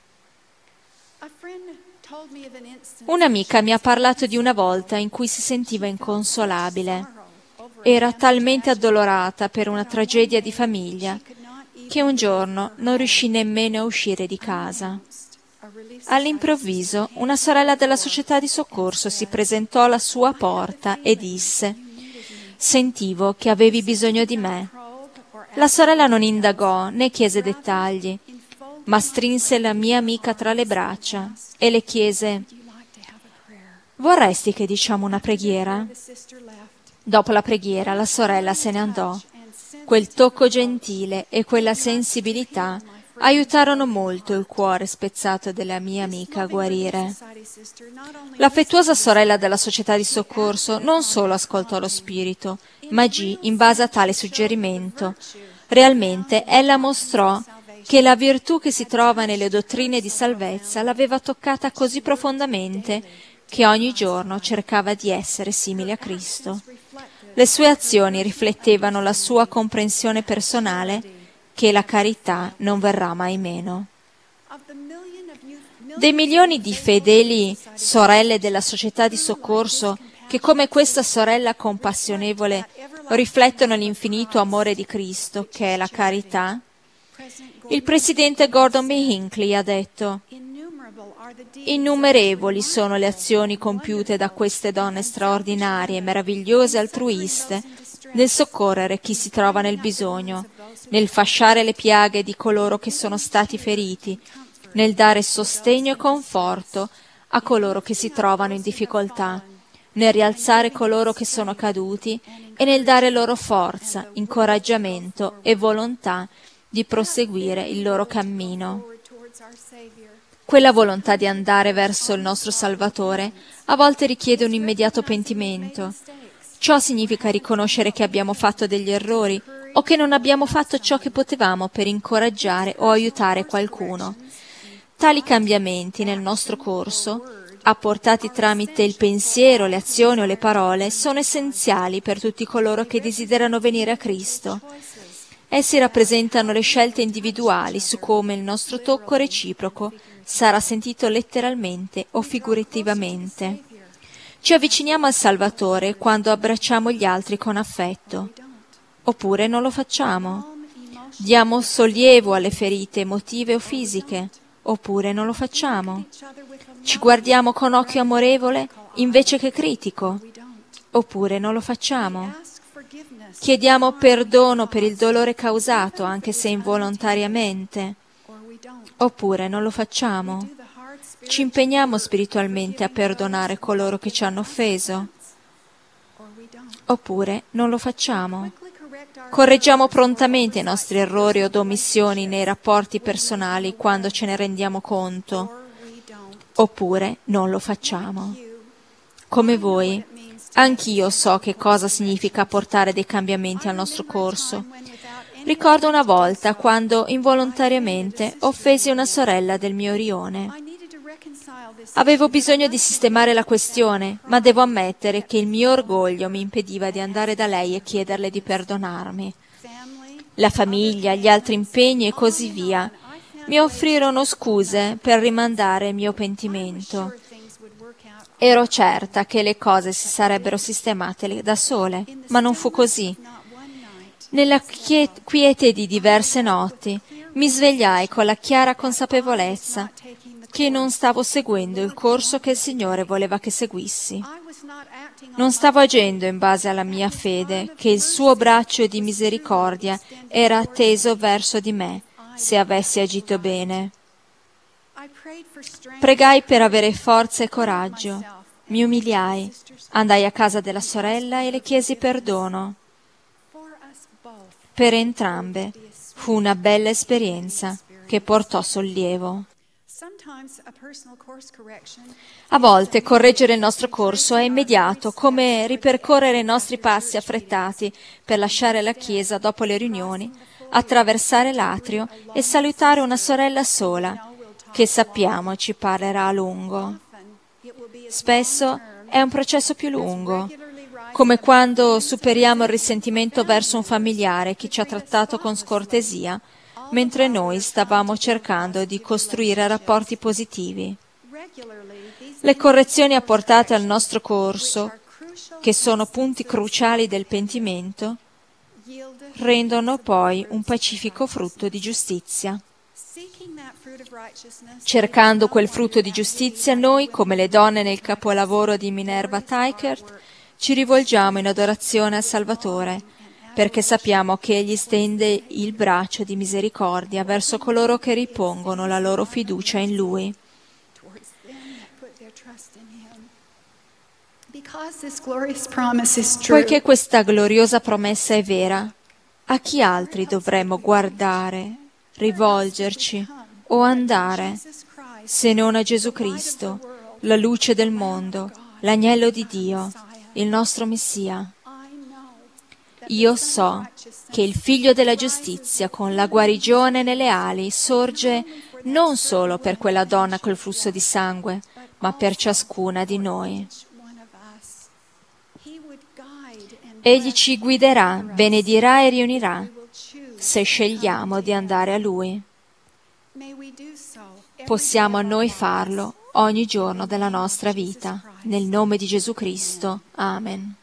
Un'amica mi ha parlato di una volta in cui si sentiva inconsolabile. Era talmente addolorata per una tragedia di famiglia che un giorno non riuscì nemmeno a uscire di casa. All'improvviso una sorella della società di soccorso si presentò alla sua porta e disse: «Sentivo che avevi bisogno di me». La sorella non indagò né chiese dettagli, ma strinse la mia amica tra le braccia e le chiese: vorresti che diciamo una preghiera? Dopo la preghiera la sorella se ne andò. Quel tocco gentile e quella sensibilità aiutarono molto il cuore spezzato della mia amica a guarire. L'affettuosa sorella della società di soccorso non solo ascoltò lo spirito, ma agì in base a tale suggerimento. Realmente ella mostrò che la virtù che si trova nelle dottrine di salvezza l'aveva toccata così profondamente che ogni giorno cercava di essere simile a Cristo. Le sue azioni riflettevano la sua comprensione personale che la carità non verrà mai meno. Dei milioni di fedeli sorelle della società di soccorso che come questa sorella compassionevole riflettono l'infinito amore di Cristo, che è la carità, il presidente Gordon B. Hinckley ha detto: innumerevoli sono le azioni compiute da queste donne straordinarie, meravigliose e altruiste nel soccorrere chi si trova nel bisogno, nel fasciare le piaghe di coloro che sono stati feriti, nel dare sostegno e conforto a coloro che si trovano in difficoltà, nel rialzare coloro che sono caduti e nel dare loro forza, incoraggiamento e volontà di proseguire il loro cammino. Quella volontà di andare verso il nostro Salvatore a volte richiede un immediato pentimento. Ciò significa riconoscere che abbiamo fatto degli errori o che non abbiamo fatto ciò che potevamo per incoraggiare o aiutare qualcuno. Tali cambiamenti nel nostro corso, apportati tramite il pensiero, le azioni o le parole, sono essenziali per tutti coloro che desiderano venire a Cristo. Essi rappresentano le scelte individuali su come il nostro tocco reciproco sarà sentito letteralmente o figurativamente. Ci avviciniamo al Salvatore quando abbracciamo gli altri con affetto, oppure non lo facciamo. Diamo sollievo alle ferite emotive o fisiche, oppure non lo facciamo. Ci guardiamo con occhio amorevole invece che critico, oppure non lo facciamo. Chiediamo perdono per il dolore causato, anche se involontariamente, oppure non lo facciamo. Ci impegniamo spiritualmente a perdonare coloro che ci hanno offeso, oppure non lo facciamo. Correggiamo prontamente i nostri errori o omissioni nei rapporti personali quando ce ne rendiamo conto, oppure non lo facciamo. Come voi, anch'io so che cosa significa portare dei cambiamenti al nostro corso. Ricordo una volta quando involontariamente offesi una sorella del mio rione. Avevo bisogno di sistemare la questione, ma devo ammettere che il mio orgoglio mi impediva di andare da lei e chiederle di perdonarmi. La famiglia, gli altri impegni e così via mi offrirono scuse per rimandare il mio pentimento. Ero certa che le cose si sarebbero sistemate da sole, ma non fu così. Nella quiete di diverse notti mi svegliai con la chiara consapevolezza che non stavo seguendo il corso che il Signore voleva che seguissi. Non stavo agendo in base alla mia fede, che il suo braccio di misericordia era teso verso di me, se avessi agito bene. Pregai per avere forza e coraggio. Mi umiliai, andai a casa della sorella e le chiesi perdono. Per entrambe fu una bella esperienza che portò sollievo. A volte correggere il nostro corso è immediato, come ripercorrere i nostri passi affrettati per lasciare la chiesa dopo le riunioni, attraversare l'atrio e salutare una sorella sola, che sappiamo ci parlerà a lungo. Spesso è un processo più lungo, come quando superiamo il risentimento verso un familiare che ci ha trattato con scortesia, mentre noi stavamo cercando di costruire rapporti positivi. Le correzioni apportate al nostro corso, che sono punti cruciali del pentimento, rendono poi un pacifico frutto di giustizia. Cercando quel frutto di giustizia, noi, come le donne nel capolavoro di Minerva Teichert, ci rivolgiamo in adorazione al Salvatore, perché sappiamo che Egli stende il braccio di misericordia verso coloro che ripongono la loro fiducia in Lui. Because this glorious promise is true, Poiché questa gloriosa promessa è vera, a chi altri dovremmo guardare, rivolgerci o andare se non a Gesù Cristo, la luce del mondo, l'agnello di Dio, il nostro Messia? Io so che il Figlio della giustizia con la guarigione nelle ali sorge non solo per quella donna col flusso di sangue, ma per ciascuna di noi. Egli ci guiderà, benedirà e riunirà, se scegliamo di andare a Lui. Possiamo noi farlo ogni giorno della nostra vita. Nel nome di Gesù Cristo. Amen.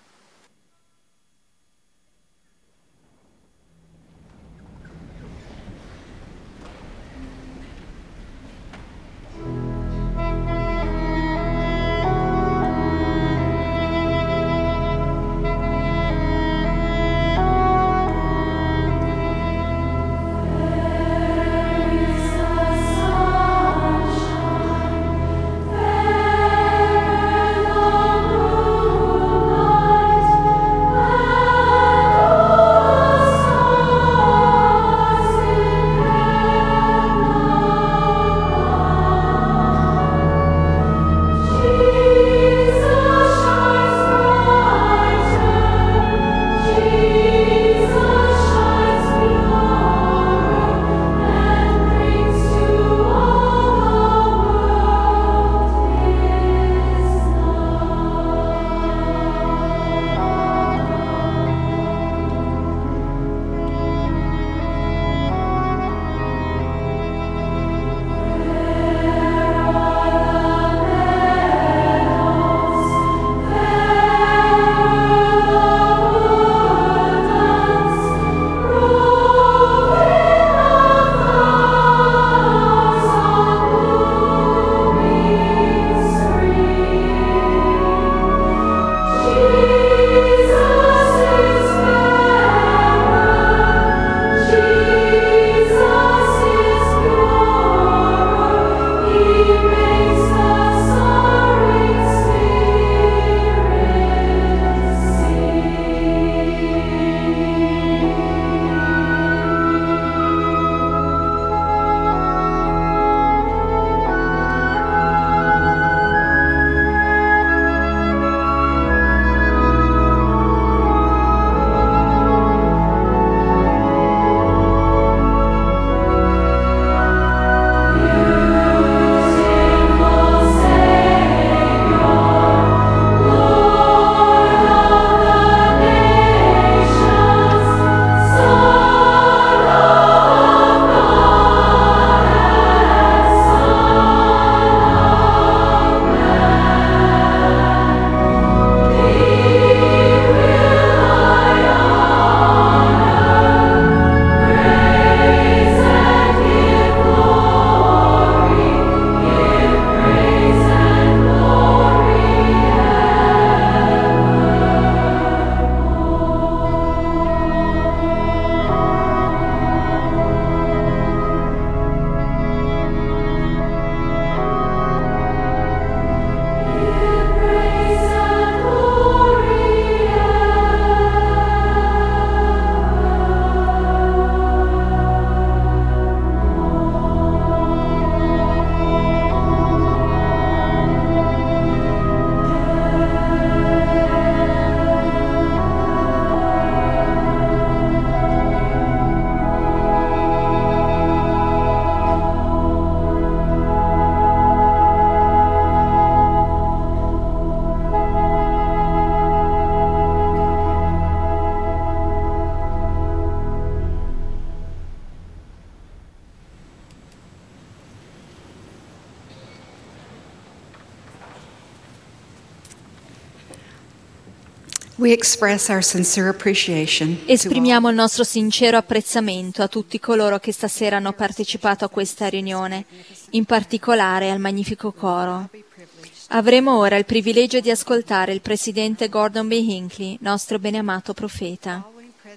We express our sincere appreciation to Esprimiamo il nostro sincero apprezzamento a tutti coloro che stasera hanno partecipato a questa riunione, in particolare al magnifico coro. Avremo ora il privilegio di ascoltare il presidente Gordon B. Hinckley, nostro beneamato profeta.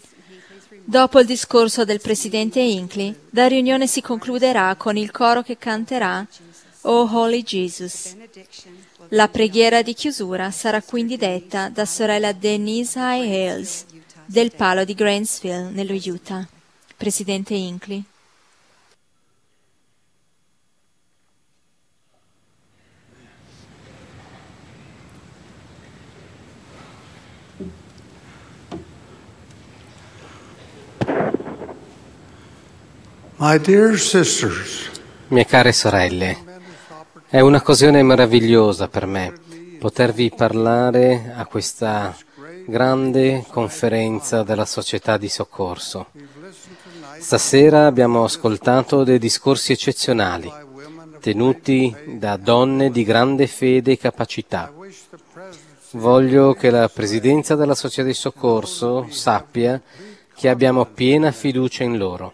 Dopo il discorso del presidente Hinckley, la riunione si concluderà con il coro che canterà "O Holy Jesus". La preghiera di chiusura sarà quindi detta da sorella Denise I. Hales del Palo di Grantsville, nello Utah. Presidente Hinckley. My dear sisters, mie care sorelle, è un'occasione meravigliosa per me potervi parlare a questa grande conferenza della Società di Soccorso. Stasera abbiamo ascoltato dei discorsi eccezionali, tenuti da donne di grande fede e capacità. Voglio che la Presidenza della Società di Soccorso sappia che abbiamo piena fiducia in loro.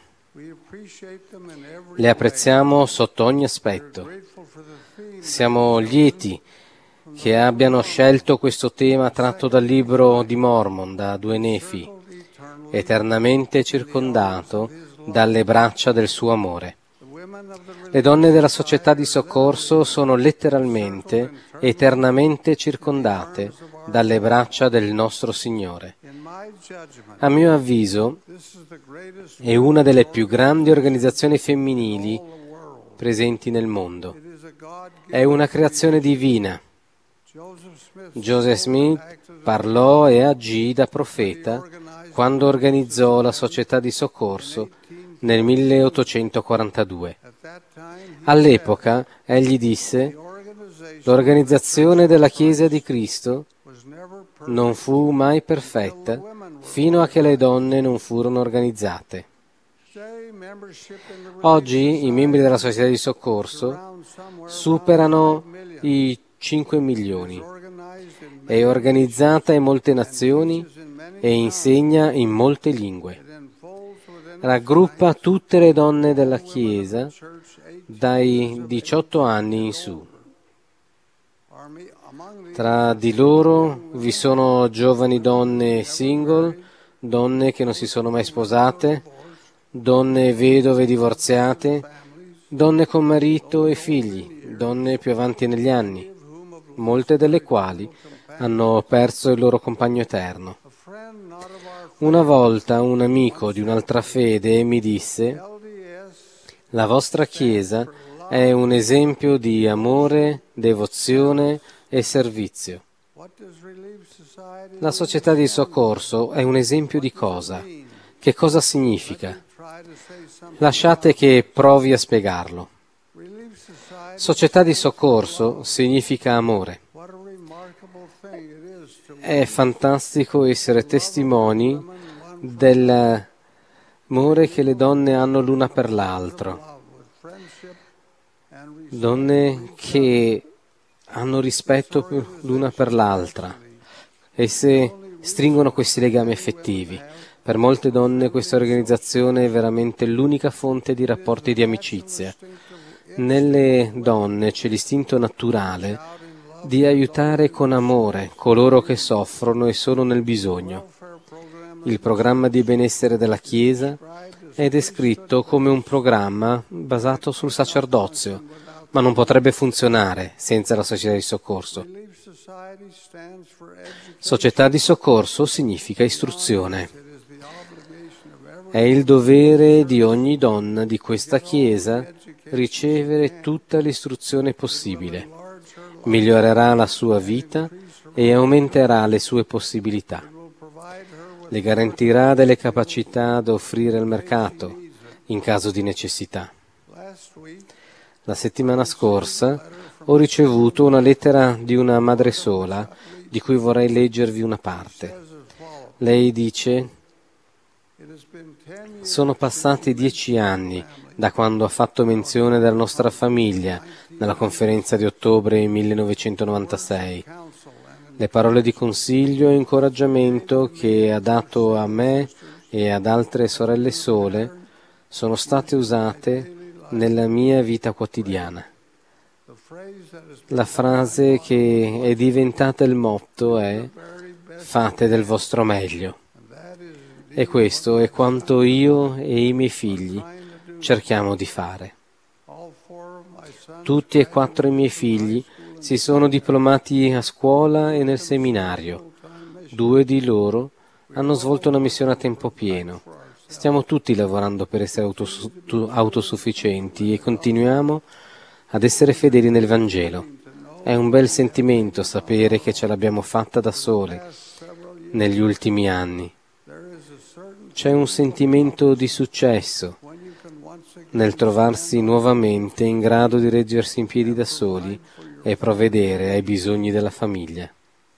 Le apprezziamo sotto ogni aspetto. Siamo lieti che abbiano scelto questo tema tratto dal libro di Mormon, da Due Nefi, eternamente circondato dalle braccia del suo amore. Le donne della Società di Soccorso sono letteralmente, eternamente circondate dalle braccia del nostro Signore. A mio avviso, è una delle più grandi organizzazioni femminili presenti nel mondo. È una creazione divina. Joseph Smith parlò e agì da profeta quando organizzò la Società di Soccorso nel milleottocentoquarantadue. All'epoca egli disse: l'organizzazione della Chiesa di Cristo non fu mai perfetta fino a che le donne non furono organizzate. Oggi i membri della Società di Soccorso superano i cinque milioni, è organizzata in molte nazioni e insegna in molte lingue. Raggruppa tutte le donne della Chiesa dai diciotto anni in su. Tra di loro vi sono giovani donne single, donne che non si sono mai sposate, donne vedove divorziate, donne con marito e figli, donne più avanti negli anni, molte delle quali hanno perso il loro compagno eterno. Una volta un amico di un'altra fede mi disse: la vostra Chiesa è un esempio di amore, devozione e servizio. La Società di Soccorso è un esempio di cosa? Che cosa significa? Lasciate che provi a spiegarlo. Società di Soccorso significa amore. È fantastico essere testimoni dell'amore che le donne hanno l'una per l'altro. Donne che hanno rispetto l'una per l'altra. Esse stringono questi legami affettivi. Per molte donne questa organizzazione è veramente l'unica fonte di rapporti di amicizia. Nelle donne c'è l'istinto naturale di aiutare con amore coloro che soffrono e sono nel bisogno. Il programma di benessere della Chiesa è descritto come un programma basato sul sacerdozio, ma non potrebbe funzionare senza la Società di Soccorso. Società di Soccorso significa istruzione. È il dovere di ogni donna di questa Chiesa ricevere tutta l'istruzione possibile. Migliorerà la sua vita e aumenterà le sue possibilità. Le garantirà delle capacità da offrire al mercato in caso di necessità. La settimana scorsa ho ricevuto una lettera di una madre sola di cui vorrei leggervi una parte. Lei dice: sono passati dieci anni da quando ha fatto menzione della nostra famiglia nella conferenza di ottobre millenovecentonovantasei. Le parole di consiglio e incoraggiamento che ha dato a me e ad altre sorelle sole sono state usate nella mia vita quotidiana. La frase che è diventata il motto è: fate del vostro meglio. E questo è quanto io e i miei figli cerchiamo di fare. Tutti e quattro i miei figli si sono diplomati a scuola e nel seminario. Due di loro hanno svolto una missione a tempo pieno. Stiamo tutti lavorando per essere autos- autosufficienti e continuiamo ad essere fedeli nel Vangelo. È un bel sentimento sapere che ce l'abbiamo fatta da sole negli ultimi anni. C'è un sentimento di successo nel trovarsi nuovamente in grado di reggersi in piedi da soli e provvedere ai bisogni della famiglia.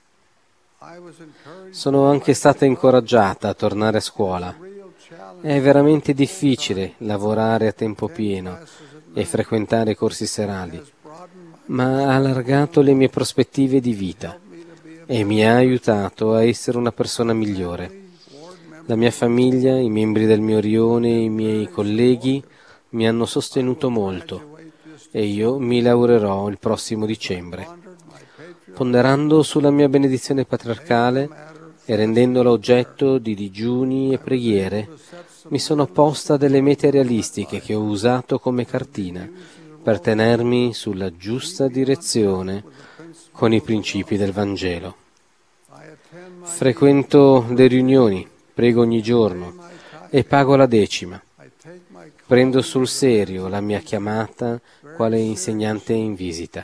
Sono anche stata incoraggiata a tornare a scuola. È veramente difficile lavorare a tempo pieno e frequentare corsi serali, ma ha allargato le mie prospettive di vita e mi ha aiutato a essere una persona migliore. La mia famiglia, i membri del mio rione e i miei colleghi mi hanno sostenuto molto e io mi laureerò il prossimo dicembre. Ponderando sulla mia benedizione patriarcale e rendendola oggetto di digiuni e preghiere, mi sono posta delle mete realistiche che ho usato come cartina per tenermi sulla giusta direzione con i principi del Vangelo. Frequento le riunioni, prego ogni giorno e pago la decima. Prendo sul serio la mia chiamata quale insegnante in visita.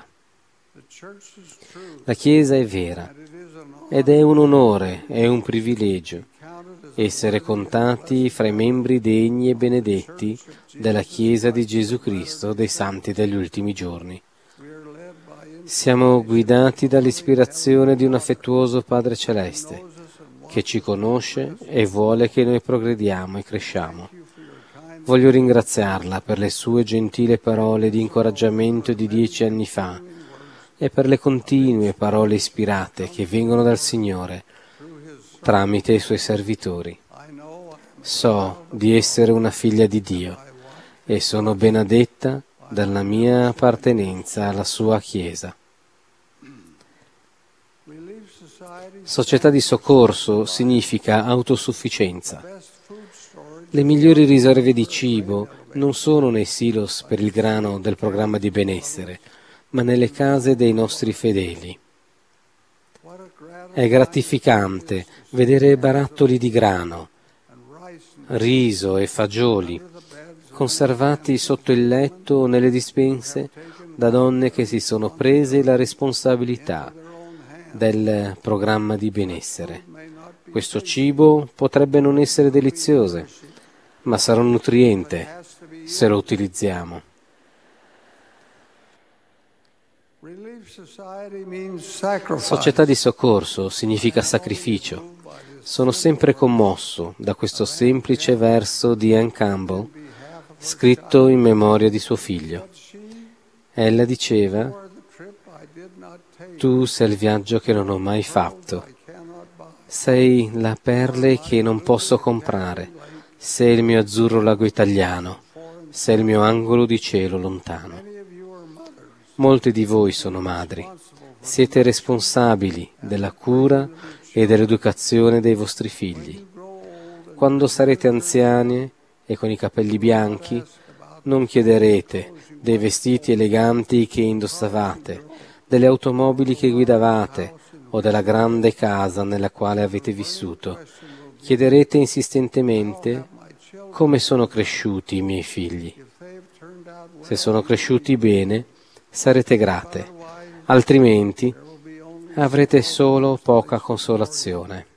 La Chiesa è vera ed è un onore, è un privilegio essere contati fra i membri degni e benedetti della Chiesa di Gesù Cristo dei Santi degli ultimi giorni. Siamo guidati dall'ispirazione di un affettuoso Padre Celeste che ci conosce e vuole che noi progrediamo e cresciamo. Voglio ringraziarla per le sue gentili parole di incoraggiamento di dieci anni fa e per le continue parole ispirate che vengono dal Signore tramite i Suoi servitori. So di essere una figlia di Dio e sono benedetta dalla mia appartenenza alla Sua Chiesa. Società di soccorso significa autosufficienza. Le migliori riserve di cibo non sono nei silos per il grano del programma di benessere, ma nelle case dei nostri fedeli. È gratificante vedere barattoli di grano, riso e fagioli conservati sotto il letto o nelle dispense da donne che si sono prese la responsabilità del programma di benessere. Questo cibo potrebbe non essere delizioso, ma sarà nutriente se lo utilizziamo. Società di soccorso significa sacrificio. Sono sempre commosso da questo semplice verso di Anne Campbell, scritto in memoria di suo figlio. Ella diceva: tu sei il viaggio che non ho mai fatto. Sei la perle che non posso comprare. Sei il mio azzurro lago italiano. Sei il mio angolo di cielo lontano. Molti di voi sono madri. Siete responsabili della cura e dell'educazione dei vostri figli. Quando sarete anziane e con i capelli bianchi, non chiederete dei vestiti eleganti che indossavate, delle automobili che guidavate o della grande casa nella quale avete vissuto. Chiederete insistentemente: come sono cresciuti i miei figli? Se sono cresciuti bene, sarete grate, altrimenti avrete solo poca consolazione.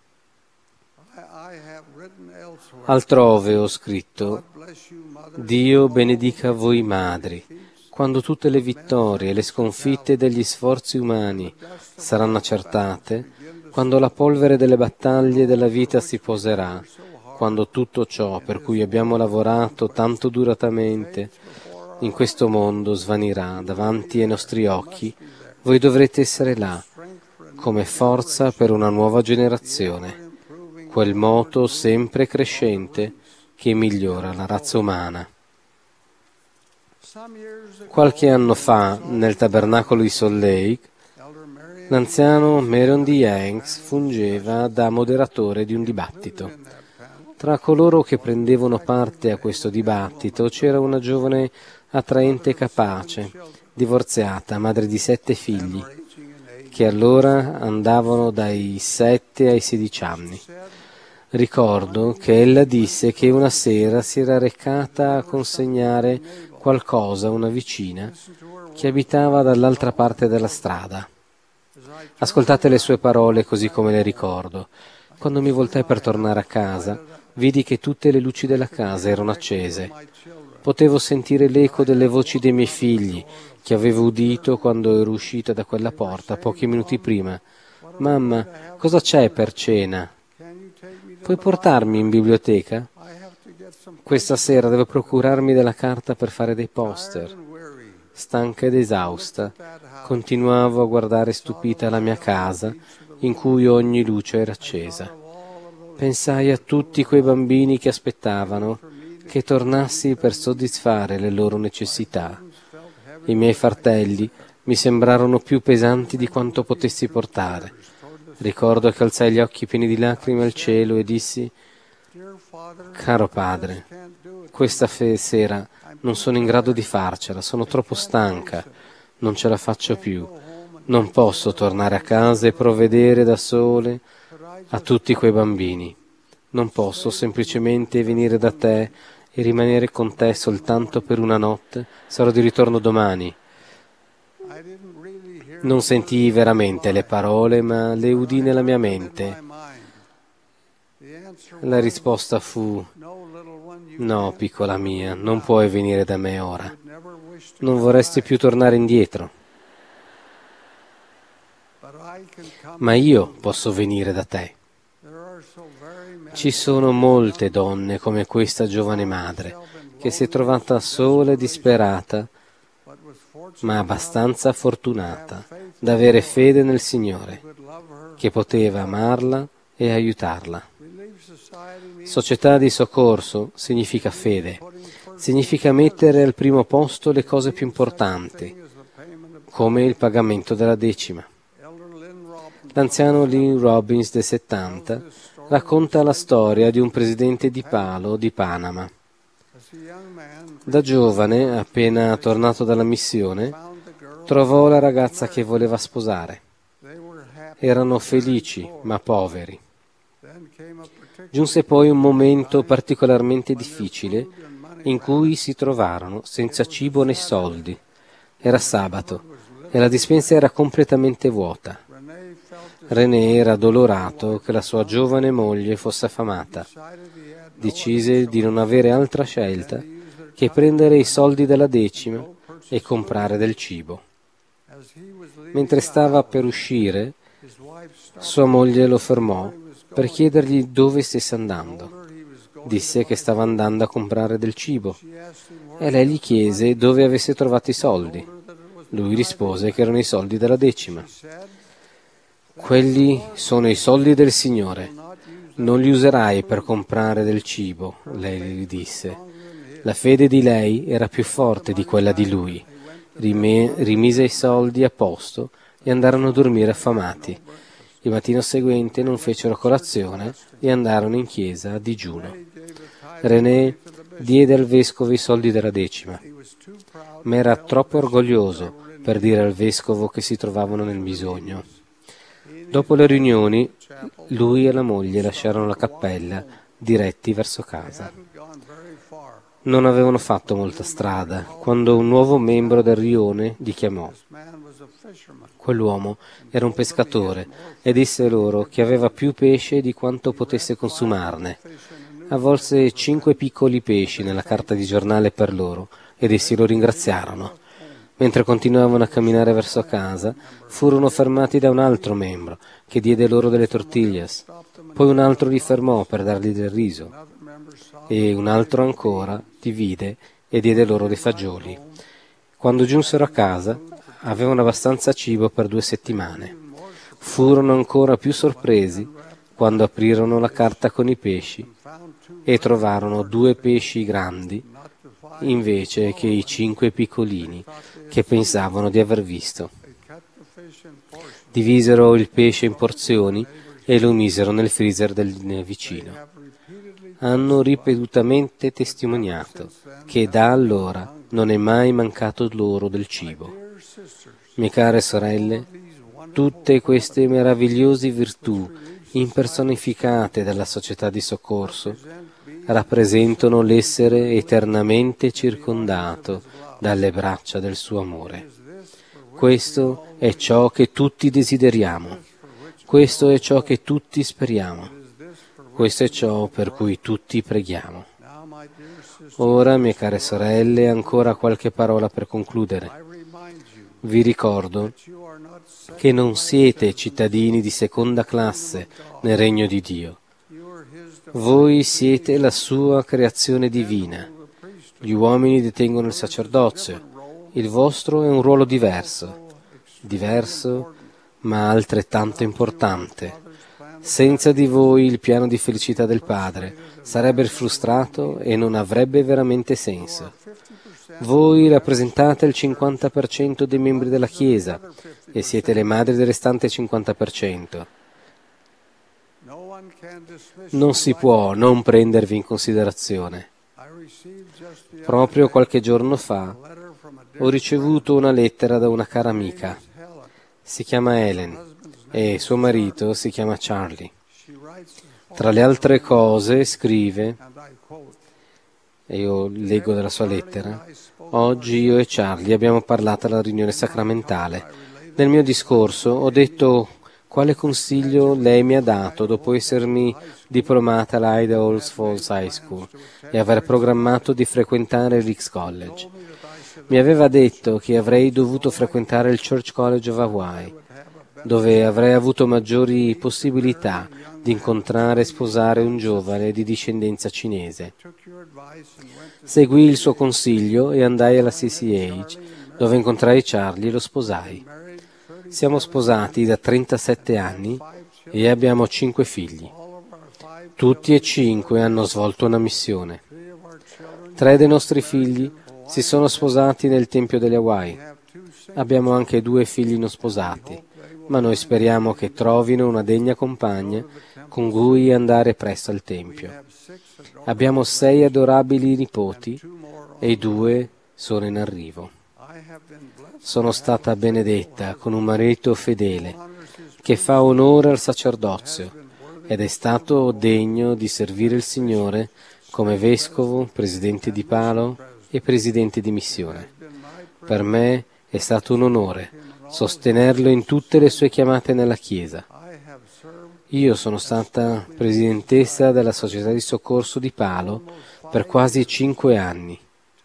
Altrove ho scritto: Dio benedica voi madri, quando tutte le vittorie e le sconfitte degli sforzi umani saranno accertate, quando la polvere delle battaglie della vita si poserà, quando tutto ciò per cui abbiamo lavorato tanto duratamente in questo mondo svanirà davanti ai nostri occhi, voi dovrete essere là, come forza per una nuova generazione, quel moto sempre crescente che migliora la razza umana. Qualche anno fa, nel tabernacolo di Salt Lake, l'anziano Marion D. Hanks fungeva da moderatore di un dibattito. Tra coloro che prendevano parte a questo dibattito c'era una giovane attraente e capace, divorziata, madre di sette figli, che allora andavano dai sette ai sedici anni. Ricordo che ella disse che una sera si era recata a consegnare qualcosa a una vicina che abitava dall'altra parte della strada. Ascoltate le sue parole così come le ricordo. Quando mi voltai per tornare a casa, vidi che tutte le luci della casa erano accese. Potevo sentire l'eco delle voci dei miei figli, che avevo udito quando ero uscita da quella porta pochi minuti prima. Mamma, cosa c'è per cena? Puoi portarmi in biblioteca? Questa sera devo procurarmi della carta per fare dei poster. Stanca ed esausta, continuavo a guardare stupita la mia casa, in cui ogni luce era accesa. Pensai a tutti quei bambini che aspettavano che tornassi per soddisfare le loro necessità. I miei fardelli mi sembrarono più pesanti di quanto potessi portare. Ricordo che alzai gli occhi pieni di lacrime al cielo e dissi: caro padre, questa fe- sera non sono in grado di farcela, sono troppo stanca, non ce la faccio più, non posso tornare a casa e provvedere da sole a tutti quei bambini. Non posso semplicemente venire da te e rimanere con te soltanto per una notte, sarò di ritorno domani. Non sentii veramente le parole, ma le udì nella mia mente. La risposta fu: no, piccola mia, non puoi venire da me ora. Non vorresti più tornare indietro. Ma io posso venire da te. Ci sono molte donne come questa giovane madre, che si è trovata sola e disperata, ma abbastanza fortunata da avere fede nel Signore, che poteva amarla e aiutarla. Società di soccorso significa fede, significa mettere al primo posto le cose più importanti, come il pagamento della decima. L'anziano Lynn Robbins del settanta racconta la storia di un presidente di palo di Panama. Da giovane, appena tornato dalla missione, trovò la ragazza che voleva sposare. Erano felici, ma poveri. Giunse poi un momento particolarmente difficile in cui si trovarono senza cibo né soldi. Era sabato e la dispensa era completamente vuota. René era addolorato che la sua giovane moglie fosse affamata. Decise di non avere altra scelta che prendere i soldi della decima e comprare del cibo. Mentre stava per uscire, sua moglie lo fermò per chiedergli dove stesse andando. Disse che stava andando a comprare del cibo e lei gli chiese dove avesse trovato i soldi. Lui rispose che erano i soldi della decima. Quelli sono i soldi del Signore, non li userai per comprare del cibo, lei gli disse. La fede di lei era più forte di quella di lui. Rime, rimise i soldi a posto e andarono a dormire affamati. Il mattino seguente non fecero colazione e andarono in chiesa a digiuno. René diede al vescovo i soldi della decima, ma era troppo orgoglioso per dire al vescovo che si trovavano nel bisogno. Dopo le riunioni, lui e la moglie lasciarono la cappella, diretti verso casa. Non avevano fatto molta strada quando un nuovo membro del rione li chiamò. Quell'uomo era un pescatore e disse loro che aveva più pesce di quanto potesse consumarne. Avvolse cinque piccoli pesci nella carta di giornale per loro ed essi lo ringraziarono. Mentre continuavano a camminare verso casa, furono fermati da un altro membro, che diede loro delle tortillas. Poi un altro li fermò per dargli del riso. E un altro ancora li vide e diede loro dei fagioli. Quando giunsero a casa, avevano abbastanza cibo per due settimane. Furono ancora più sorpresi quando aprirono la carta con i pesci e trovarono due pesci grandi invece che i cinque piccolini che pensavano di aver visto. Divisero il pesce in porzioni e lo misero nel freezer del vicino. Hanno ripetutamente testimoniato che da allora non è mai mancato loro del cibo. Mie care sorelle, tutte queste meravigliose virtù impersonificate dalla società di soccorso rappresentano l'essere eternamente circondato dalle braccia del suo amore. Questo è ciò che tutti desideriamo. Questo è ciò che tutti speriamo. Questo è ciò per cui tutti preghiamo. Ora, mie care sorelle, ancora qualche parola per concludere. Vi ricordo che non siete cittadini di seconda classe nel regno di Dio. Voi siete la sua creazione divina. Gli uomini detengono il sacerdozio. Il vostro è un ruolo diverso, diverso ma altrettanto importante. Senza di voi il piano di felicità del Padre sarebbe frustrato e non avrebbe veramente senso. Voi rappresentate il cinquanta per cento dei membri della Chiesa e siete le madri del restante cinquanta per cento. Non si può non prendervi in considerazione. Proprio qualche giorno fa ho ricevuto una lettera da una cara amica. Si chiama Helen e suo marito si chiama Charlie. Tra le altre cose scrive, e io leggo dalla sua lettera: oggi io e Charlie abbiamo parlato alla riunione sacramentale. Nel mio discorso ho detto quale consiglio lei mi ha dato dopo essermi diplomata alla Idaho Falls High School e aver programmato di frequentare l'X College. Mi aveva detto che avrei dovuto frequentare il Church College of Hawaii, dove avrei avuto maggiori possibilità di incontrare e sposare un giovane di discendenza cinese. Seguì il suo consiglio e andai alla C C H, dove incontrai Charlie e lo sposai. Siamo sposati da trentasette anni e abbiamo cinque figli. Tutti e cinque hanno svolto una missione. Tre dei nostri figli si sono sposati nel Tempio delle Hawaii. Abbiamo anche due figli non sposati, ma noi speriamo che trovino una degna compagna con cui andare presto al Tempio. Abbiamo sei adorabili nipoti e due sono in arrivo. Sono stata benedetta con un marito fedele che fa onore al sacerdozio ed è stato degno di servire il Signore come vescovo, presidente di Palo e presidente di missione. Per me è stato un onore sostenerlo in tutte le sue chiamate nella Chiesa. Io sono stata presidentessa della Società di Soccorso di Palo per quasi cinque anni.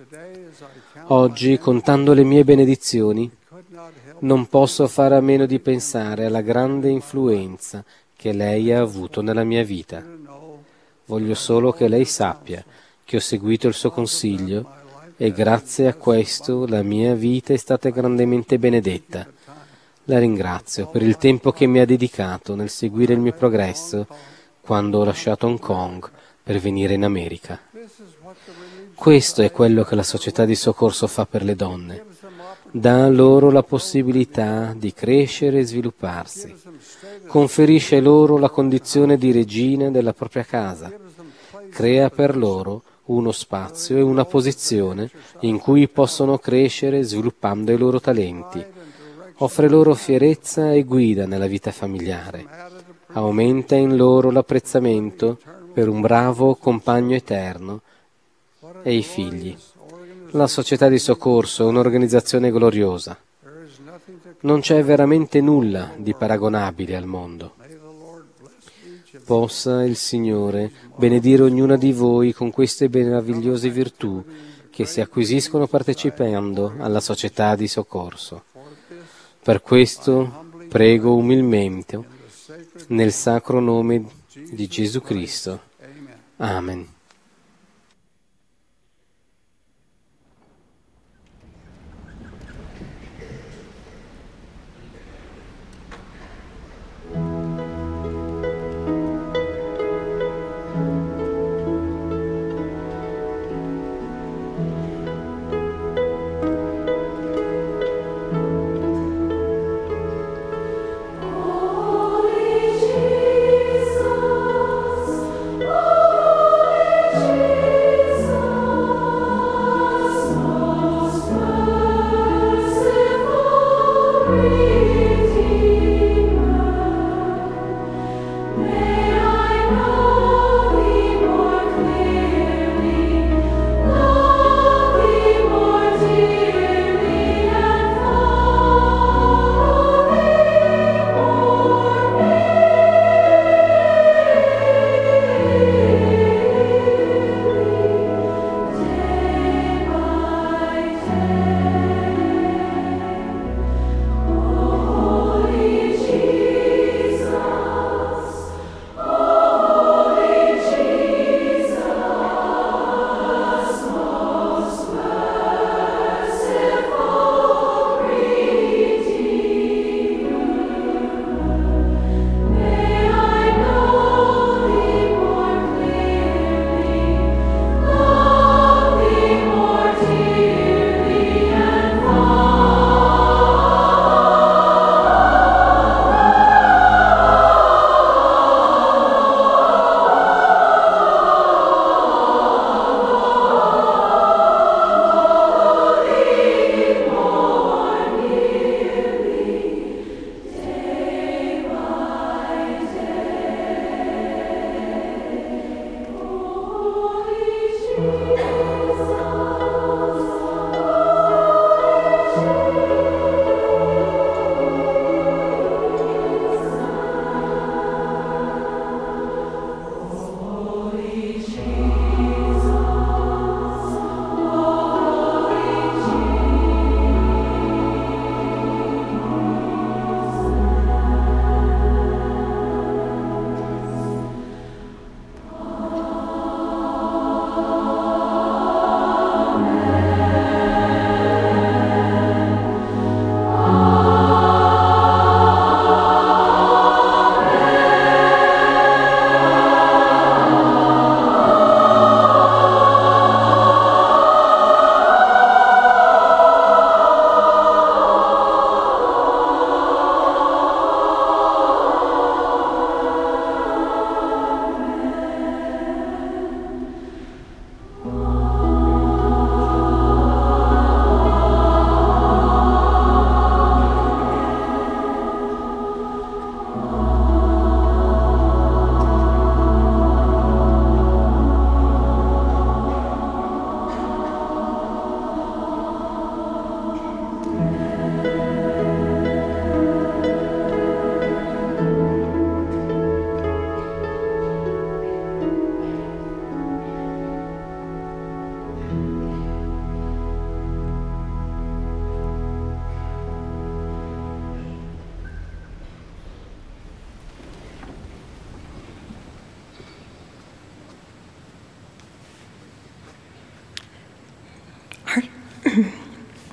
Oggi, contando le mie benedizioni, non posso fare a meno di pensare alla grande influenza che lei ha avuto nella mia vita. Voglio solo che lei sappia che ho seguito il suo consiglio e grazie a questo la mia vita è stata grandemente benedetta. La ringrazio per il tempo che mi ha dedicato nel seguire il mio progresso quando ho lasciato Hong Kong per venire in America. Questo è quello che la società di soccorso fa per le donne. Dà loro la possibilità di crescere e svilupparsi. Conferisce loro la condizione di regina della propria casa. Crea per loro uno spazio e una posizione in cui possono crescere sviluppando i loro talenti. Offre loro fierezza e guida nella vita familiare. Aumenta in loro l'apprezzamento per un bravo compagno eterno e i figli. La società di soccorso è un'organizzazione gloriosa. Non c'è veramente nulla di paragonabile al mondo. Possa il Signore benedire ognuna di voi con queste meravigliose virtù che si acquisiscono partecipando alla società di soccorso. Per questo prego umilmente nel sacro nome di Gesù Cristo. Amen. Oh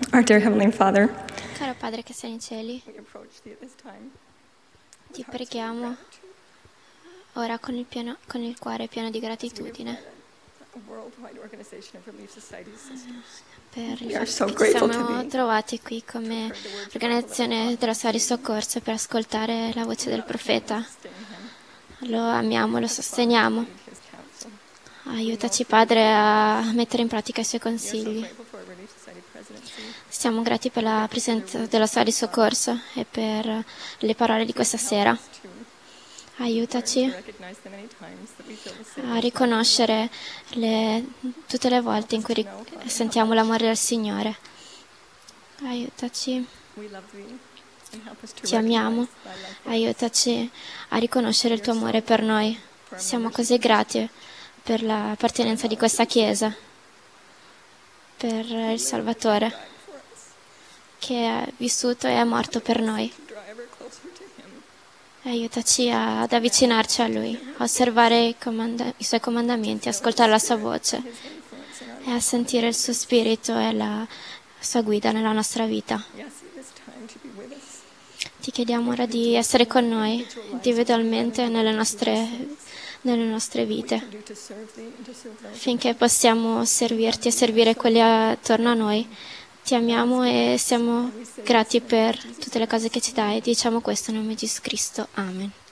Our dear Heavenly Father, Caro Padre che sei in cieli, ti preghiamo ora con il, pieno, con il cuore pieno di gratitudine per il fatto che ci siamo trovati qui come organizzazione della Società di Soccorso per ascoltare la voce del profeta. Lo amiamo, lo sosteniamo. Aiutaci, Padre, a mettere in pratica i suoi consigli. Siamo grati per la presenza della Società di Soccorso e per le parole di questa sera. Aiutaci a riconoscere le, tutte le volte in cui ri- sentiamo l'amore del Signore. Aiutaci. Ti amiamo. Aiutaci a riconoscere il tuo amore per noi. Siamo così grati per l'appartenenza di questa Chiesa, per il Salvatore che è vissuto e è morto per noi. Aiutaci ad avvicinarci a Lui, a osservare i, comanda- i Suoi comandamenti, ascoltare la Sua voce e a sentire il Suo Spirito e la Sua guida nella nostra vita. Ti chiediamo ora di essere con noi individualmente nelle nostre, nelle nostre vite, finché possiamo servirti e servire quelli attorno a noi. Ti amiamo e siamo grati per tutte le cose che ci dai. Diciamo questo nel nome di Gesù Cristo. Amen.